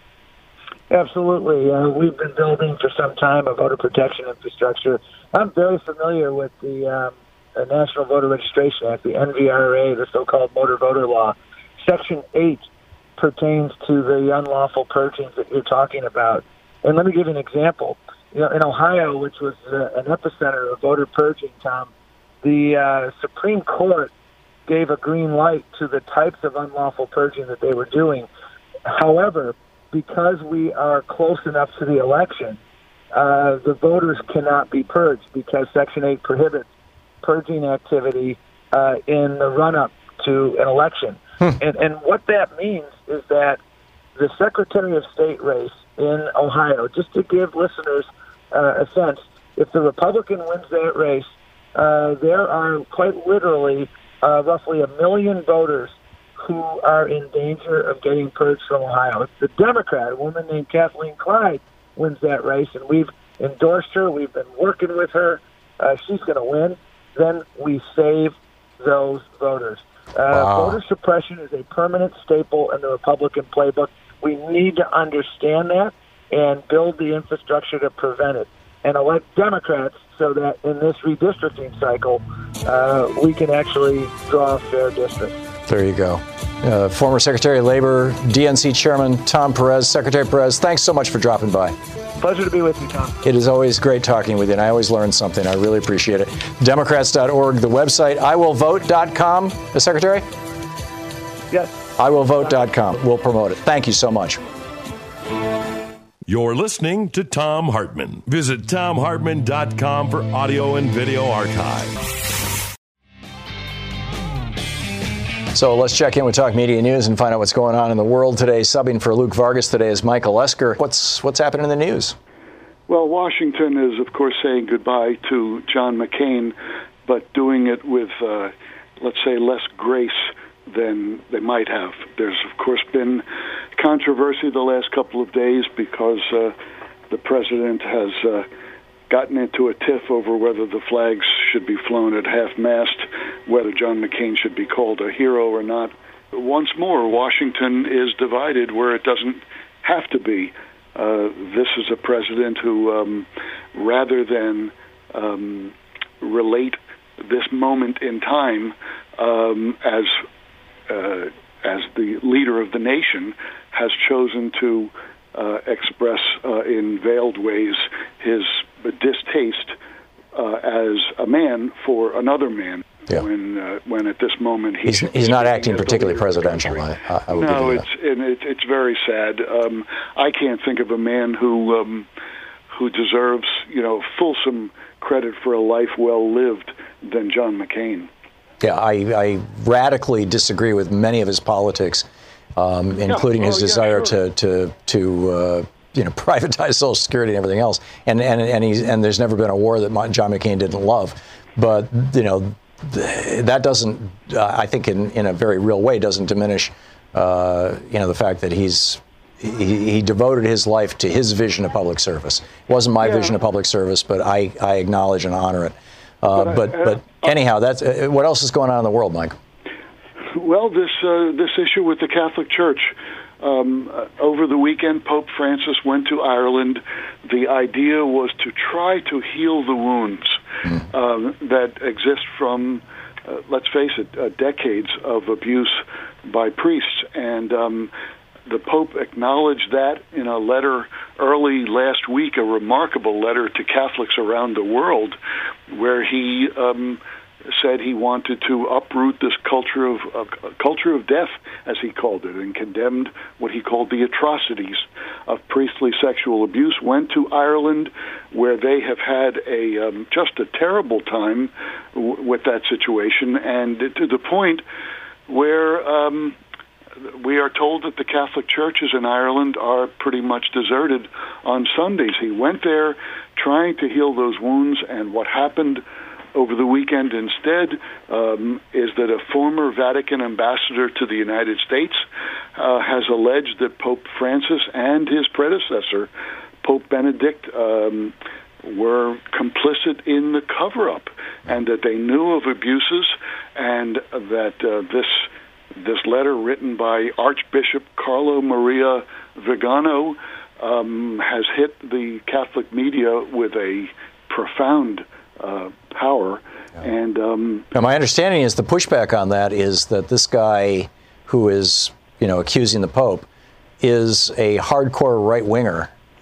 S6: Absolutely. Uh, we've been building for some time a voter protection infrastructure. I'm very familiar with the um, uh, National Voter Registration Act, the N V R A, the so-called motor voter law. Section eight pertains to the unlawful purgings that you're talking about. And let me give you an example. You know, in Ohio, which was uh, an epicenter of voter purging, Tom, the uh, Supreme Court gave a green light to the types of unlawful purging that they were doing. However, because we are close enough to the election, uh, the voters cannot be purged because Section eight prohibits purging activity uh, in the run-up to an election. Hmm. And, and what that means is that the Secretary of State race in Ohio, just to give listeners uh, a sense, if the Republican wins that race, uh, there are quite literally uh, roughly a million voters who are in danger of getting purged from Ohio. If the Democrat, a woman named Kathleen Clyde, wins that race, and we've endorsed her, we've been working with her, uh, she's going to win, then we save those voters. Uh, wow. Voter suppression is a permanent staple in the Republican playbook. We need to understand that and build the infrastructure to prevent it and elect Democrats so that in this redistricting cycle, uh, we can actually draw a fair district.
S1: There you go. Uh, former Secretary of Labor, D N C Chairman Tom Perez. Secretary Perez, thanks so much for dropping by.
S6: Pleasure to be with you, Tom.
S1: It is always great talking with you, and I always learn something. I really appreciate it. Democrats dot org, the website. I will vote dot com, the Secretary?
S6: Yes.
S1: I will vote dot com. We'll promote it. Thank you so much.
S3: You're listening to Thom Hartmann. Visit Thom Hartmann dot com for audio and video archive.
S1: So let's check in with Talk Media News and find out what's going on in the world today. Subbing for Luke Vargas today is Michael Esker. What's what's happening in the news?
S7: Well, Washington is, of course, saying goodbye to John McCain, but doing it with, uh, let's say, less grace than they might have. There's, of course, been controversy the last couple of days because uh, the president has uh, gotten into a tiff over whether the flags should be flown at half-mast, whether John McCain should be called a hero or not. Once more, Washington is divided where it doesn't have to be. Uh, this is a president who, um, rather than um, relate this moment in time um, as uh, as the leader of the nation, has chosen to uh, express uh, in veiled ways his distaste uh, as a man for another man. Yeah. When uh, when at this moment he
S1: he's, he's not acting particularly presidential. I, I would
S7: no, it's and it, it's very sad. Um, I can't think of a man who um, who deserves you know fulsome credit for a life well lived than John McCain.
S1: Yeah, I, I radically disagree with many of his politics, um, including yeah. oh, his desire yeah, sure. to to to. Uh, you know, privatize Social Security and everything else, and and and he's and there's never been a war that John McCain didn't love, but you know, that doesn't, uh, I think, in in a very real way, doesn't diminish, uh, you know, the fact that he's he, he devoted his life to his vision of public service. It wasn't my yeah. vision of public service, but I I acknowledge and honor it. Uh, but but, I, uh, but anyhow, that's uh, what else is going on in the world, Mike?
S7: Well, this uh, this issue with the Catholic Church. Um, uh, over the weekend, Pope Francis went to Ireland. The idea was to try to heal the wounds mm. um, that exist from, uh, let's face it, uh, decades of abuse by priests. And um, the Pope acknowledged that in a letter early last week, a remarkable letter to Catholics around the world, where he um, said he wanted to uproot this culture of uh, culture of death, as he called it, and condemned what he called the atrocities of priestly sexual abuse. Went to Ireland, where they have had a um, just a terrible time w- with that situation, and to the point where um, we are told that the Catholic churches in Ireland are pretty much deserted on Sundays. He went there trying to heal those wounds, and what happened over the weekend instead um, is that a former Vatican ambassador to the United States uh, has alleged that Pope Francis and his predecessor, Pope Benedict, um, were complicit in the cover-up, and that they knew of abuses, and that uh, this this letter written by Archbishop Carlo Maria Vigano um, has hit the Catholic media with a profound Uh, power. Yeah. And um,
S1: now my understanding is the pushback on that is that this guy who is, you know, accusing the Pope is a hardcore right-winger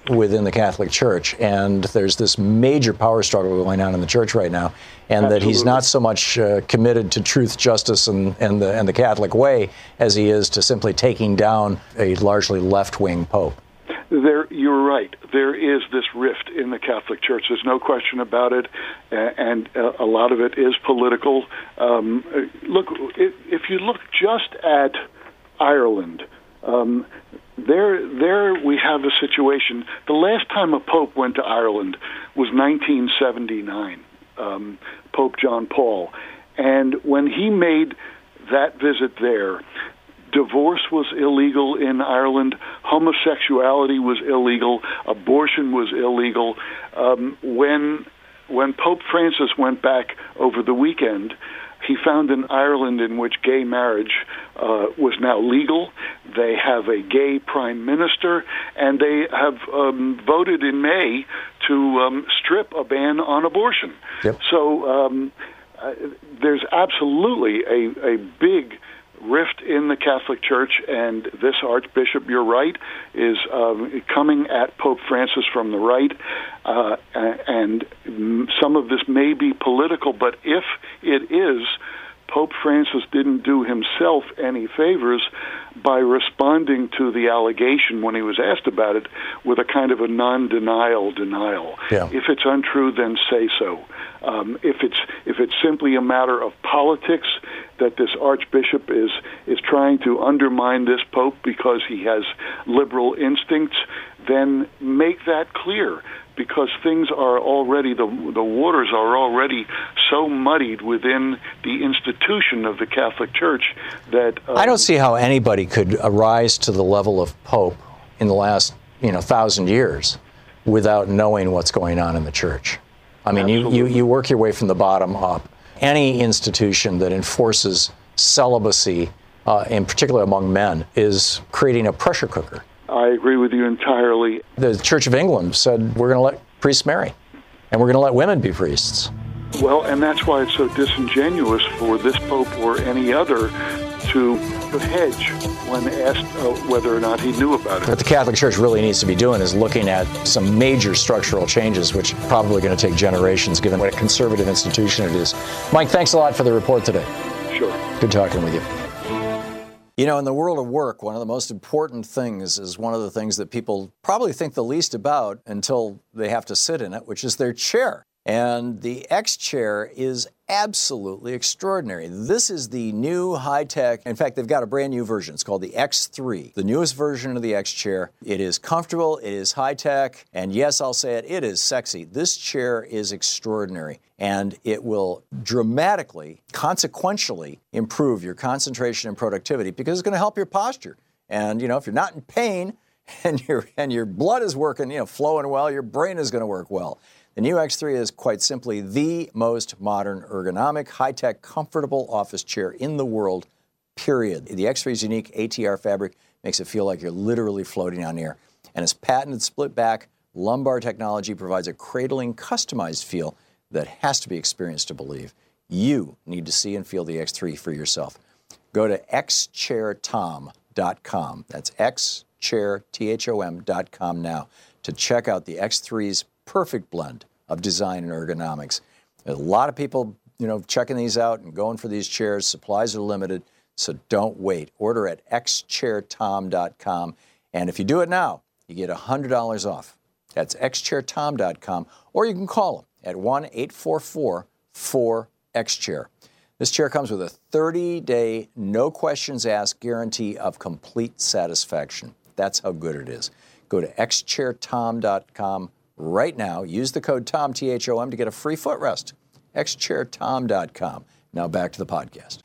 S1: within the Catholic Church, and there's this major power struggle going on in the church right now, and Absolutely. that he's not so much uh, committed to truth, justice, and, and, the, and the Catholic way as he is to simply taking down a largely left-wing pope.
S7: There, you're right. There is this rift in the Catholic Church. There's no question about it, and a lot of it is political. Um, look, if you look just at Ireland, um, there, there we have a situation. The last time a pope went to Ireland was nineteen seventy-nine, um, Pope John Paul, and when he made that visit there, divorce was illegal in Ireland. Homosexuality was illegal. Abortion was illegal. Um, when when Pope Francis went back over the weekend, he found an Ireland in which gay marriage uh, was now legal. They have a gay prime minister, and they have um, voted in May to um, strip a ban on abortion. Yep. So um, uh, there's absolutely a, a big rift in the Catholic Church, and this Archbishop, you're right, is um, coming at Pope Francis from the right, uh, and some of this may be political, but if it is, Pope Francis didn't do himself any favors by responding to the allegation when he was asked about it with a kind of a non-denial denial. Yeah. If it's untrue, then say so. Um, if it's if it's simply a matter of politics, that this archbishop is is trying to undermine this pope because he has liberal instincts, then make that clear, because things are already, the the waters are already so muddied within the institution of the Catholic Church that um,
S1: I don't see how anybody could rise to the level of pope in the last you know thousand years without knowing what's going on in the church. I mean, you, you, you work your way from the bottom up. Any institution that enforces celibacy, uh, in particular among men, is creating a pressure cooker.
S7: I agree with you entirely.
S1: The Church of England said we're going to let priests marry, and we're going to let women be priests.
S7: Well, and that's why it's so disingenuous for this pope or any other to hedge when asked uh, whether or not he knew about it.
S1: What the Catholic Church really needs to be doing is looking at some major structural changes, which are probably going to take generations, given what a conservative institution it is. Mike, thanks a lot for the report today.
S7: Sure.
S1: Good talking with you. You know, in the world of work, one of the most important things is one of the things that people probably think the least about until they have to sit in it, which is their chair. And the X chair is absolutely extraordinary. This is the new high-tech, in fact, they've got a brand new version. It's called the X three, the newest version of the X chair. It is comfortable, it is high-tech, and yes, I'll say it, it is sexy. This chair is extraordinary, and it will dramatically, consequentially improve your concentration and productivity because it's going to help your posture. And, you know, if you're not in pain and your and your blood is working, you know, flowing well, your brain is going to work well. The new X three is quite simply the most modern, ergonomic, high-tech, comfortable office chair in the world, period. The X three's unique A T R fabric makes it feel like you're literally floating on air. And its patented split-back lumbar technology provides a cradling, customized feel that has to be experienced to believe. You need to see and feel the X three for yourself. Go to x chair tom dot com. That's x chair tom dot com now to check out the X three's perfect blend of design and ergonomics. There's a lot of people, you know, checking these out and going for these chairs. Supplies are limited, so don't wait. Order at x chair tom dot com, and if you do it now, you get one hundred dollars off. That's x chair tom dot com, or you can call them at one eight four four four X chair. This chair comes with a thirty-day, no questions asked guarantee of complete satisfaction. That's how good it is. Go to x chair tom dot com right now. Use the code Tom, T H O M, to get a free footrest. x chair tom dot com. Now back to the podcast.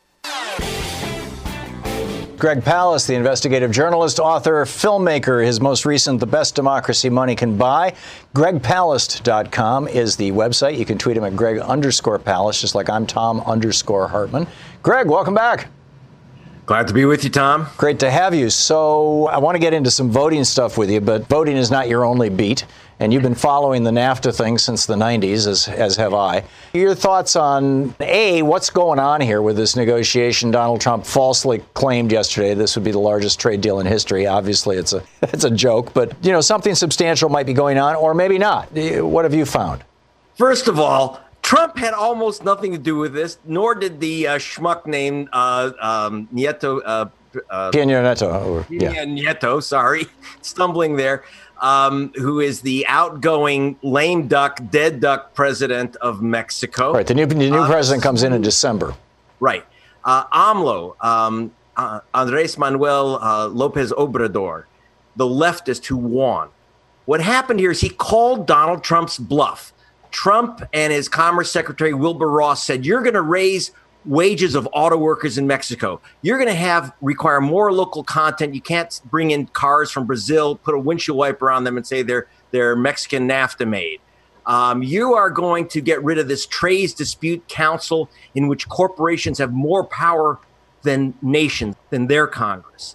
S1: Greg Palast, the investigative journalist, author, filmmaker. His most recent, The Best Democracy Money Can Buy. greg palast dot com is the website. You can tweet him at Greg underscore Palast, just like I'm Tom underscore Hartman. Greg, welcome back.
S8: Glad to be with you, Tom.
S1: Great to have you. So I want to get into some voting stuff with you, but voting is not your only beat. and you've been following the NAFTA thing since the nineties, as, as have I. Your thoughts on, A, what's going on here with this negotiation? Donald Trump falsely claimed yesterday this would be the largest trade deal in history. Obviously, it's a it's a joke, but, you know, something substantial might be going on, or maybe not. What have you found?
S9: First of all, Trump had almost nothing to do with this, nor did the uh, schmuck named uh, um, Nieto. Uh, uh,
S1: Peña Nieto. Or,
S9: Peña
S1: yeah.
S9: Nieto, sorry, stumbling there, um, who is the outgoing lame duck, dead duck president of Mexico.
S1: Right. The new, the new
S9: uh,
S1: president comes in in December.
S9: Right. Uh, AMLO, um, uh, Andres Manuel uh, Lopez Obrador, the leftist who won. What happened here is he called Donald Trump's bluff. Trump and his Commerce Secretary Wilbur Ross said, you're going to raise wages of auto workers in Mexico. You're going to have require more local content. You can't bring in cars from Brazil, put a windshield wiper on them and say they're they're Mexican NAFTA made. Um, you are going to get rid of this Trade Dispute Council in which corporations have more power than nations, than their Congress.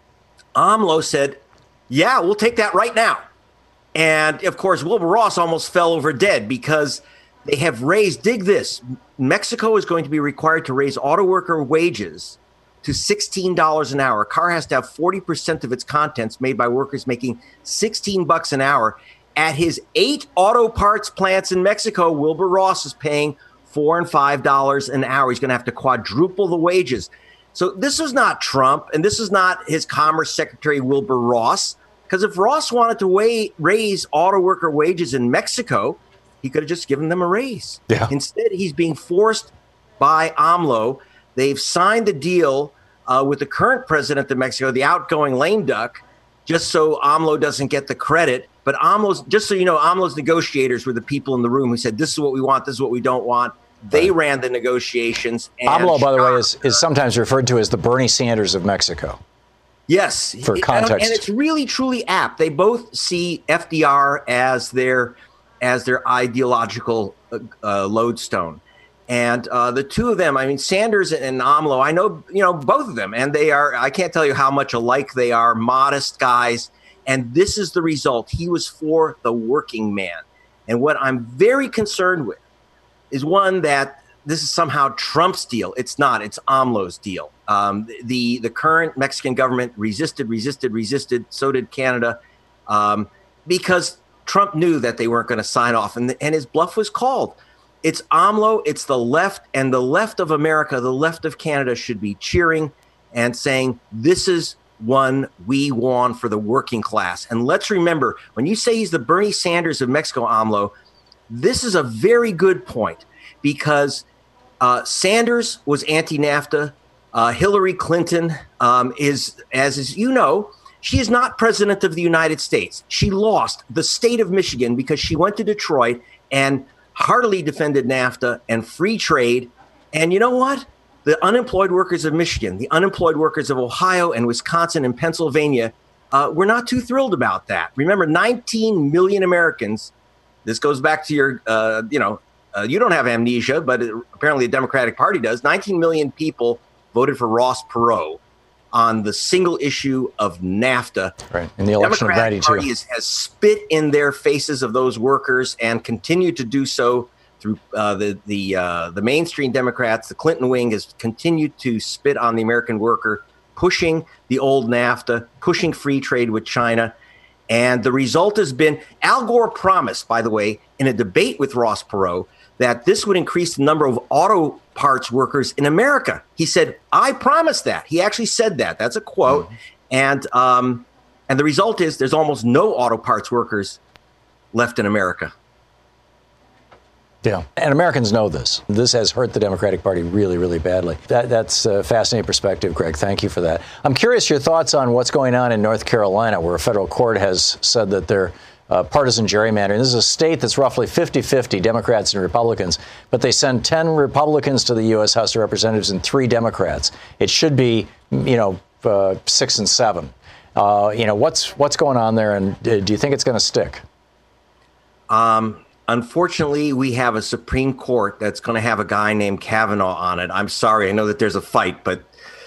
S9: AMLO said, yeah, we'll take that right now. And, of course, Wilbur Ross almost fell over dead because they have raised, dig this, Mexico is going to be required to raise auto worker wages to sixteen dollars an hour. A car has to have forty percent of its contents made by workers making sixteen bucks an hour. At his eight auto parts plants in Mexico, Wilbur Ross is paying four and five dollars an hour. He's going to have to quadruple the wages. So this is not Trump, and this is not his Commerce Secretary Wilbur Ross. Because if Ross wanted to wa- raise auto worker wages in Mexico, he could have just given them a raise.
S1: Yeah.
S9: Instead, he's being forced by AMLO. They've signed the deal uh, with the current president of Mexico, the outgoing lame duck, just so AMLO doesn't get the credit. But AMLO's, just so you know, AMLO's negotiators were the people in the room who said, this is what we want, this is what we don't want. They right. ran the negotiations. And
S1: AMLO, by the way, is, is sometimes referred to as the Bernie Sanders of Mexico.
S9: Yes.
S1: For context.
S9: And, and it's really, truly apt. They both see F D R as their as their ideological uh, lodestone. And uh, the two of them, I mean, Sanders and AMLO, I know, you know, both of them. And they are, I can't tell you how much alike they are, modest guys. And this is the result. He was for the working man. And what I'm very concerned with is one that this is somehow Trump's deal. It's not. It's AMLO's deal. Um, the the current Mexican government resisted, resisted, resisted. So did Canada, um, because Trump knew that they weren't going to sign off, and, and his bluff was called. It's AMLO, it's the left, and the left of America, the left of Canada should be cheering and saying, this is one we won for the working class. And let's remember, when you say he's the Bernie Sanders of Mexico, AMLO, this is a very good point, because uh, Sanders was anti-NAFTA. Uh, Hillary Clinton um, is, as is, you know, she is not president of the United States. She lost the state of Michigan because she went to Detroit and heartily defended NAFTA and free trade. And you know what? The unemployed workers of Michigan, the unemployed workers of Ohio and Wisconsin and Pennsylvania uh, were not too thrilled about that. Remember, nineteen million Americans, this goes back to your, uh, you know, uh, you don't have amnesia, but it, apparently the Democratic Party does. nineteen million people voted for Ross Perot on the single issue of NAFTA.
S1: Right, in the election of ninety-two.
S9: The Democratic Party has, has spit in their faces of those workers and continued to do so through uh, the the uh, the mainstream Democrats. The Clinton wing has continued to spit on the American worker, pushing the old NAFTA, pushing free trade with China. And the result has been, Al Gore promised, by the way, in a debate with Ross Perot, that this would increase the number of auto parts workers in America. He said, I promised that. He actually said that. That's a quote. Mm-hmm. And um, and the result is there's almost no auto parts workers left in America.
S1: Yeah, and Americans know this. This has hurt the Democratic Party really, really badly. That, that's a fascinating perspective, Greg. Thank you for that. I'm curious your thoughts on what's going on in North Carolina, where a federal court has said that they're uh, partisan gerrymandering. This is a state that's roughly fifty-fifty Democrats and Republicans, but they send ten Republicans to the U S House of Representatives and three Democrats. It should be, you know, uh, six and seven. Uh, you know, what's what's going on there, and do you think it's going to stick?
S9: Um. Unfortunately, we have a Supreme Court that's going to have a guy named Kavanaugh on it. I'm sorry. I know that there's a fight, but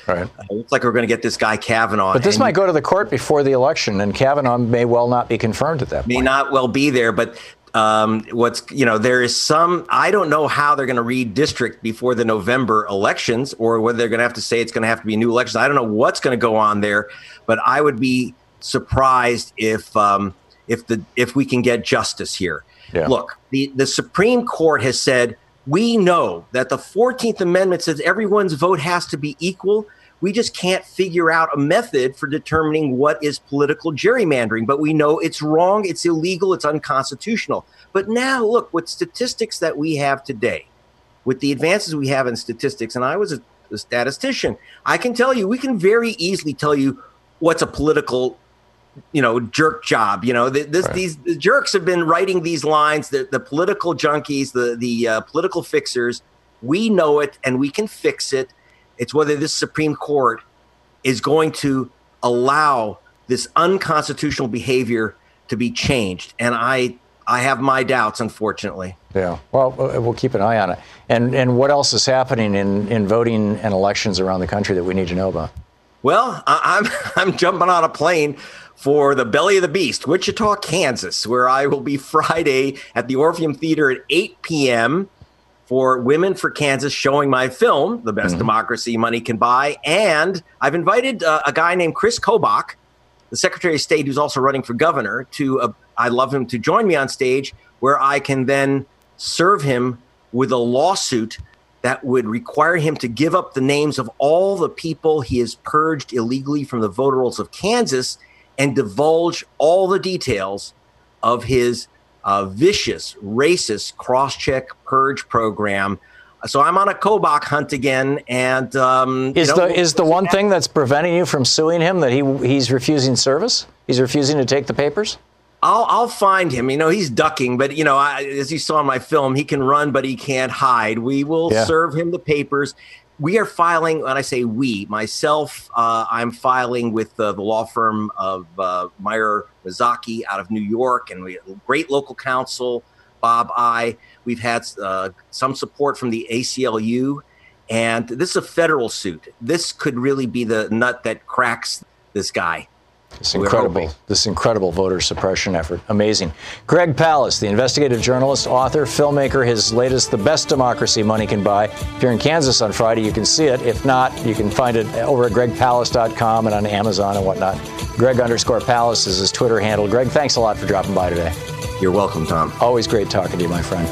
S1: Right.
S9: Uh, it looks like we're going to get this guy Kavanaugh.
S1: But this might go to the court before the election, and Kavanaugh may well not be confirmed at that point.
S9: May not well be there, but um, what's, you know, there is some, I don't know how they're going to redistrict before the November elections, or whether they're going to have to say it's going to have to be new elections. I don't know what's going to go on there, but I would be surprised if um, if the if we can get justice here.
S1: Yeah.
S9: Look, the, the Supreme Court has said, we know that the fourteenth Amendment says everyone's vote has to be equal. We just can't figure out a method for determining what is political gerrymandering. But we know it's wrong, it's illegal, it's unconstitutional. But now, look, with statistics that we have today, with the advances we have in statistics, and I was a, a statistician, I can tell you, we can very easily tell you what's a political, you know, jerk job. You know, this,
S1: right.
S9: these the jerks have been writing these lines, the, the political junkies, the, the uh, political fixers. We know it, and we can fix it. It's whether this Supreme Court is going to allow this unconstitutional behavior to be changed. And I I have my doubts, unfortunately.
S1: Yeah. Well, we'll keep an eye on it. And and what else is happening in, in voting and elections around the country that we need to know about?
S9: Well, I, I'm I'm jumping on a plane for the Belly of the Beast, Wichita, Kansas, where I will be Friday at the Orpheum Theater at eight p.m. for Women for Kansas, showing my film, The Best mm-hmm. Democracy Money Can Buy. And I've invited uh, a guy named Chris Kobach, the Secretary of State, who's also running for governor, to uh, I love him to join me on stage, where I can then serve him with a lawsuit that would require him to give up the names of all the people he has purged illegally from the voter rolls of Kansas and divulge all the details of his uh, vicious, racist cross-check purge program. So I'm on a Kobach hunt again, and um,
S1: is
S9: you know,
S1: the is the one thing that's preventing you from suing him that he he's refusing service? He's refusing to take the papers?
S9: I'll I'll find him. You know, he's ducking, but you know, I, as you saw in my film, he can run, but he can't hide. We will
S1: yeah.
S9: serve him the papers. We are filing, when I say we, myself, uh, I'm filing with uh, the law firm of uh, Meyer Mizaki out of New York, and we have a great local counsel, Bob I. We've had uh, some support from the A C L U, and this is a federal suit. This could really be the nut that cracks this guy.
S1: This incredible, this incredible voter suppression effort. Amazing. Greg Palast, the investigative journalist, author, filmmaker, his latest, The Best Democracy Money Can Buy. If you're in Kansas on Friday, you can see it. If not, you can find it over at greg palast dot com and on Amazon and whatnot. Greg underscore Palast is his Twitter handle. Greg, thanks a lot for dropping by today.
S9: You're welcome, Tom.
S1: Always great talking to you, my friend.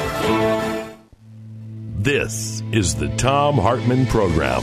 S3: This is the Thom Hartmann Program.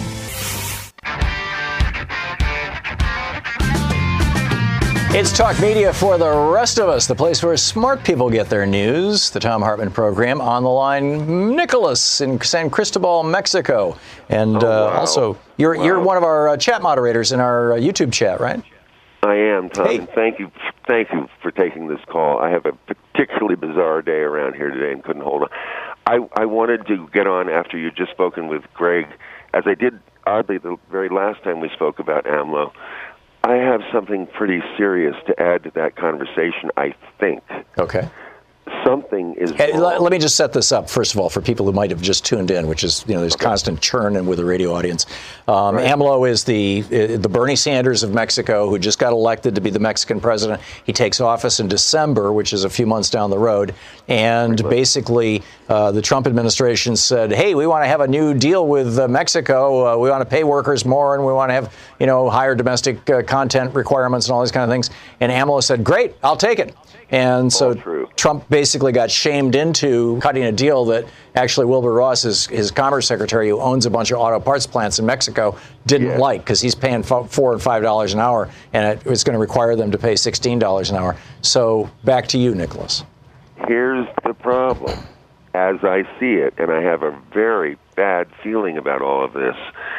S1: It's talk media for the rest of us, the place where smart people get their news. The Thom Hartmann Program. On the line, Nicholas in San Cristobal, Mexico. And
S10: oh, wow.
S1: uh, also, you're
S10: wow.
S1: you're one of our uh, chat moderators in our uh, YouTube chat, right?
S10: I am, Tom.
S1: Hey.
S10: And thank you, thank you for taking this call. I have a particularly bizarre day around here today and couldn't hold on. I, I wanted to get on after you just spoken with Greg, as I did, oddly, the very last time we spoke about AMLO. I have something pretty serious to add to that conversation, I think.
S1: Okay.
S10: Something is
S1: Hey,
S10: wrong.
S1: let, let me just set this up, first of all, for people who might have just tuned in, which is, you know, there's okay. constant churn in with the radio audience. Um, right. AMLO is the uh, the Bernie Sanders of Mexico, who just got elected to be the Mexican president. He takes office in December, which is a few months down the road. And right. basically, uh, the Trump administration said, hey, we want to have a new deal with uh, Mexico. Uh, we want to pay workers more, and we want to have, you know, higher domestic uh, content requirements and all these kind of things. And AMLO said, great, I'll take it. And so Trump basically got shamed into cutting a deal that actually Wilbur Ross, his, his commerce secretary, who owns a bunch of auto parts plants in Mexico, didn't yeah. like, because he's paying four and five dollars an hour, and it was going to require them to pay sixteen dollars an hour. So back to you, Nicholas.
S10: Here's the problem, as I see it, and I have a very bad feeling about all of this.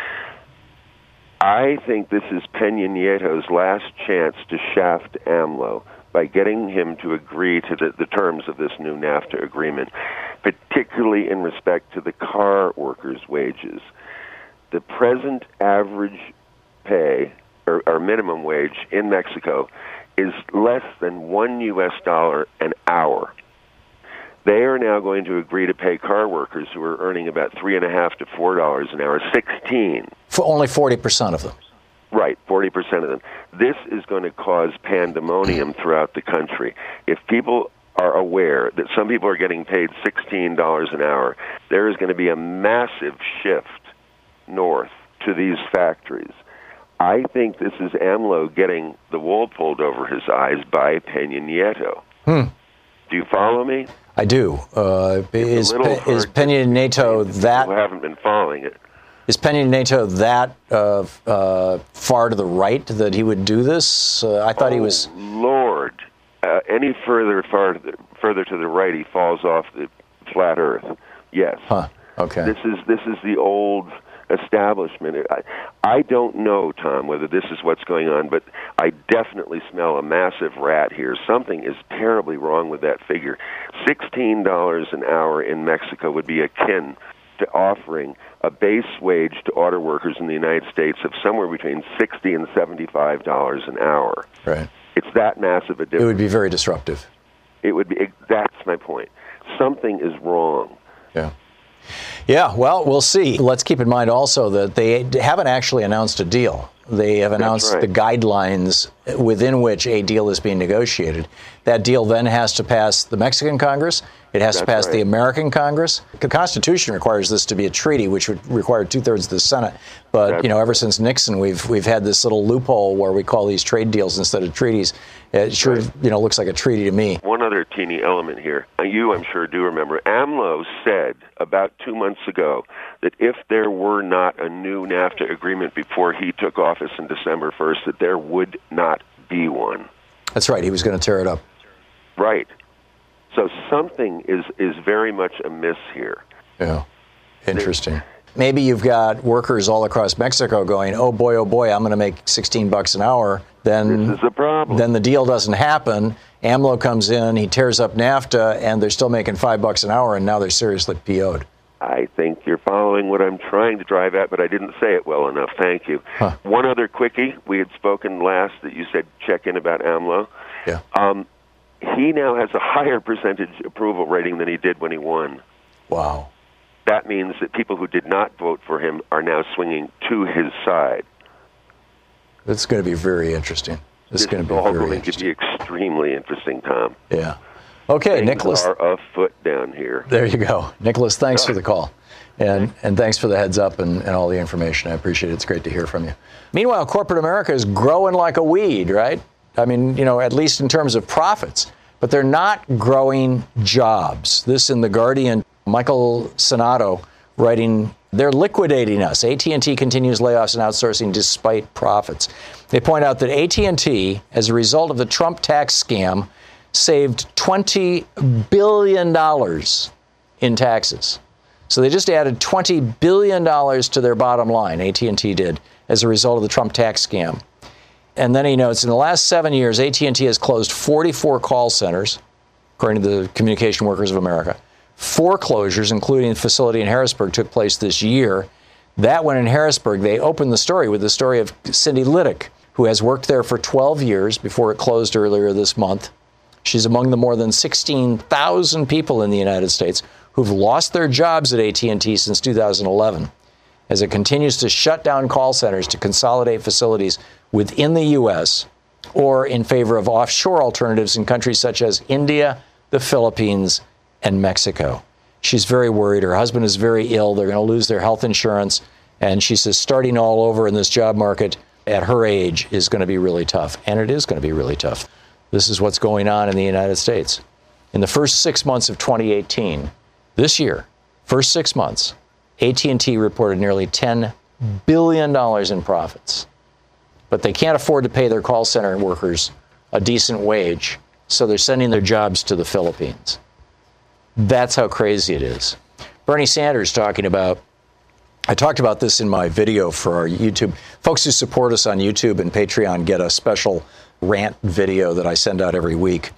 S10: I think this is Peña Nieto's last chance to shaft AMLO by getting him to agree to the, the terms of this new NAFTA agreement, particularly in respect to the car workers' wages. The present average pay, or, or minimum wage in Mexico, is less than one U S dollar an hour. They are now going to agree to pay car workers who are earning about three and a half to four dollars an hour, sixteen.
S1: For only forty percent of them.
S10: Right, forty percent of them. This is going to cause pandemonium throughout the country. If people are aware that some people are getting paid sixteen dollars an hour, there is going to be a massive shift north to these factories. I think this is AMLO getting the wool pulled over his eyes by Peña Nieto.
S1: Hmm.
S10: Do you follow me?
S1: I do. Uh, is, Pe- is Peña Nieto that...
S10: Who haven't been following it.
S1: Is Peña Nieto that uh, uh, far to the right that he would do this? Uh, I thought
S10: oh,
S1: he was...
S10: Lord. Uh, any further far further to the right, he falls off the flat Earth. Yes.
S1: Huh. Okay.
S10: This is this is the old establishment. I, I don't know, Tom, whether this is what's going on, but I definitely smell a massive rat here. Something is terribly wrong with that figure. sixteen dollars an hour in Mexico would be akin to offering a base wage to auto workers in the United States of somewhere between sixty and seventy-five dollars an hour.
S1: Right.
S10: It's that massive a difference.
S1: It would be very disruptive.
S10: It would be. That's my point. Something is wrong.
S1: Yeah. Yeah, well, we'll see. Let's keep in mind also that they haven't actually announced a deal. They have announced
S10: right.
S1: the guidelines within which a deal is being negotiated. That deal then has to pass the Mexican Congress. It has
S10: That's
S1: to pass
S10: right.
S1: the American Congress. The Constitution requires this to be a treaty, which would require two-thirds of the Senate. But,
S10: That's
S1: you know, ever since Nixon, we've we've had this little loophole where we call these trade deals instead of treaties. It sure,
S10: right.
S1: you know, looks like a treaty to me.
S10: One other teeny element here. You, I'm sure, do remember. AMLO said about two months ago that if there were not a new NAFTA agreement before he took office in December first, that there would not be one.
S1: That's right. He was going to tear it up.
S10: Right. So something is, is very much amiss here.
S1: Yeah. Interesting. Maybe you've got workers all across Mexico going, oh, boy, oh, boy, I'm going to make sixteen bucks an hour. Then,
S10: this is the problem.
S1: Then the deal doesn't happen. AMLO comes in, he tears up NAFTA, and they're still making five bucks an hour, and now they're seriously P O'd.
S10: I think you're following what I'm trying to drive at, but I didn't say it well enough. Thank you.
S1: Huh.
S10: One other quickie. We had spoken last that you said check in about AMLO.
S1: Yeah.
S10: Um, he now has a higher percentage approval rating than he did when he won.
S1: Wow.
S10: That means that people who did not vote for him are now swinging to his side.
S1: It's going to be very interesting. This,
S10: This
S1: is going to be
S10: all
S1: very
S10: going
S1: interesting.
S10: to be extremely interesting, Tom.
S1: Yeah. Okay,
S10: Things
S1: Nicholas.
S10: are afoot down here.
S1: There you go. Nicholas, thanks for the call. And and thanks for the heads up and, and all the information. I appreciate it. It's great to hear from you. Meanwhile, corporate America is growing like a weed, right? I mean, you know, at least in terms of profits. But they're not growing jobs. This in The Guardian, Michael Sonato writing, they're liquidating us. A T and T continues layoffs and outsourcing despite profits. They point out that A T and T, as a result of the Trump tax scam, saved twenty billion dollars in taxes. So they just added twenty billion dollars to their bottom line, A T and T did, as a result of the Trump tax scam. And then he notes, in the last seven years, A T and T has closed forty-four call centers, according to the Communication Workers of America. Four closures, including the facility in Harrisburg, took place this year. That one in Harrisburg, they opened the story with the story of Cindy Liddick, who has worked there for twelve years before it closed earlier this month. She's among the more than sixteen thousand people in the United States who've lost their jobs at A T and T since two thousand eleven, as it continues to shut down call centers to consolidate facilities within the U S or in favor of offshore alternatives in countries such as India, the Philippines, and Mexico. She's very worried. Her husband is very ill. They're going to lose their health insurance. And she says starting all over in this job market at her age is going to be really tough. And it is going to be really tough. This is what's going on in the United States. In the first six months of twenty eighteen, this year, first six months, A T and T reported nearly ten billion dollars in profits. But they can't afford to pay their call center workers a decent wage, so they're sending their jobs to the Philippines. That's how crazy it is. Bernie Sanders talking about, I talked about this in my video for our YouTube. Folks who support us on YouTube and Patreon get a special rant video that I send out every week.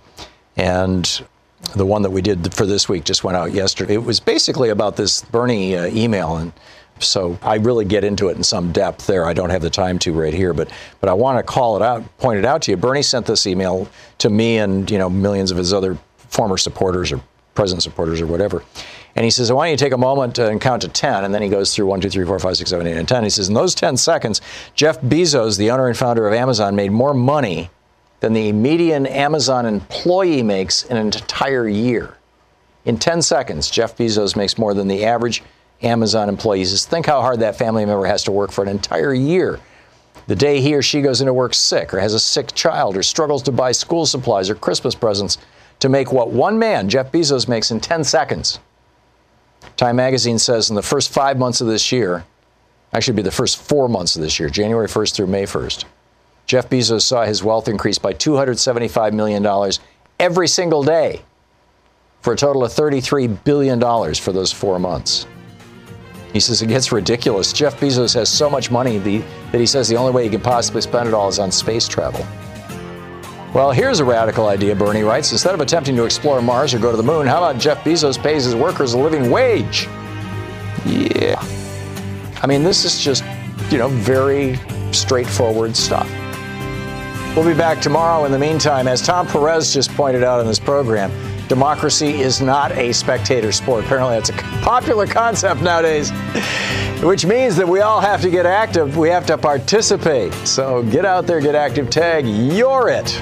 S1: And the one that we did for this week just went out yesterday. It was basically about this Bernie uh, email, and so I really get into it in some depth there. I don't have the time to right here, but but I want to call it out, point it out to you. Bernie sent this email to me and, you know, millions of his other former supporters or present supporters or whatever. And he says, I want you to take a moment and count to ten. And then he goes through one, two, three, four, five, six, seven, eight, and ten. He says, in those ten seconds, Jeff Bezos, the owner and founder of Amazon, made more money than the median Amazon employee makes in an entire year. In ten seconds, Jeff Bezos makes more than the average Amazon employee. He says, think how hard that family member has to work for an entire year. The day he or she goes into work sick or has a sick child or struggles to buy school supplies or Christmas presents to make what one man, Jeff Bezos, makes in ten seconds. Time magazine says in the first five months of this year, actually be the first four months of this year, January first through May first, Jeff Bezos saw his wealth increase by two hundred seventy-five million dollars every single day for a total of thirty-three billion dollars for those four months. He says it gets ridiculous. Jeff Bezos has so much money that he says the only way he can possibly spend it all is on space travel. Well, here's a radical idea, Bernie writes. Instead of attempting to explore Mars or go to the moon, how about Jeff Bezos pays his workers a living wage? Yeah. I mean, this is just, you know, very straightforward stuff. We'll be back tomorrow. In the meantime, as Tom Perez just pointed out in this program, democracy is not a spectator sport. Apparently, that's a popular concept nowadays, which means that we all have to get active. We have to participate. So get out there, get active, tag, you're it.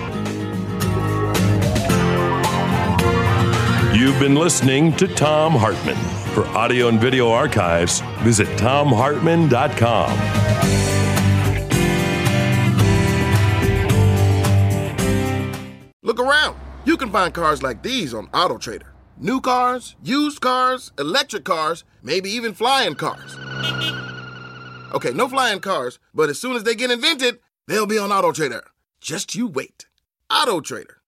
S3: You've been listening to Thom Hartmann. For audio and video archives, visit thom hartmann dot com.
S11: Look around. You can find cars like these on AutoTrader. New cars, used cars, electric cars, maybe even flying cars. Okay, no flying cars, but as soon as they get invented, they'll be on AutoTrader. Just you wait. AutoTrader.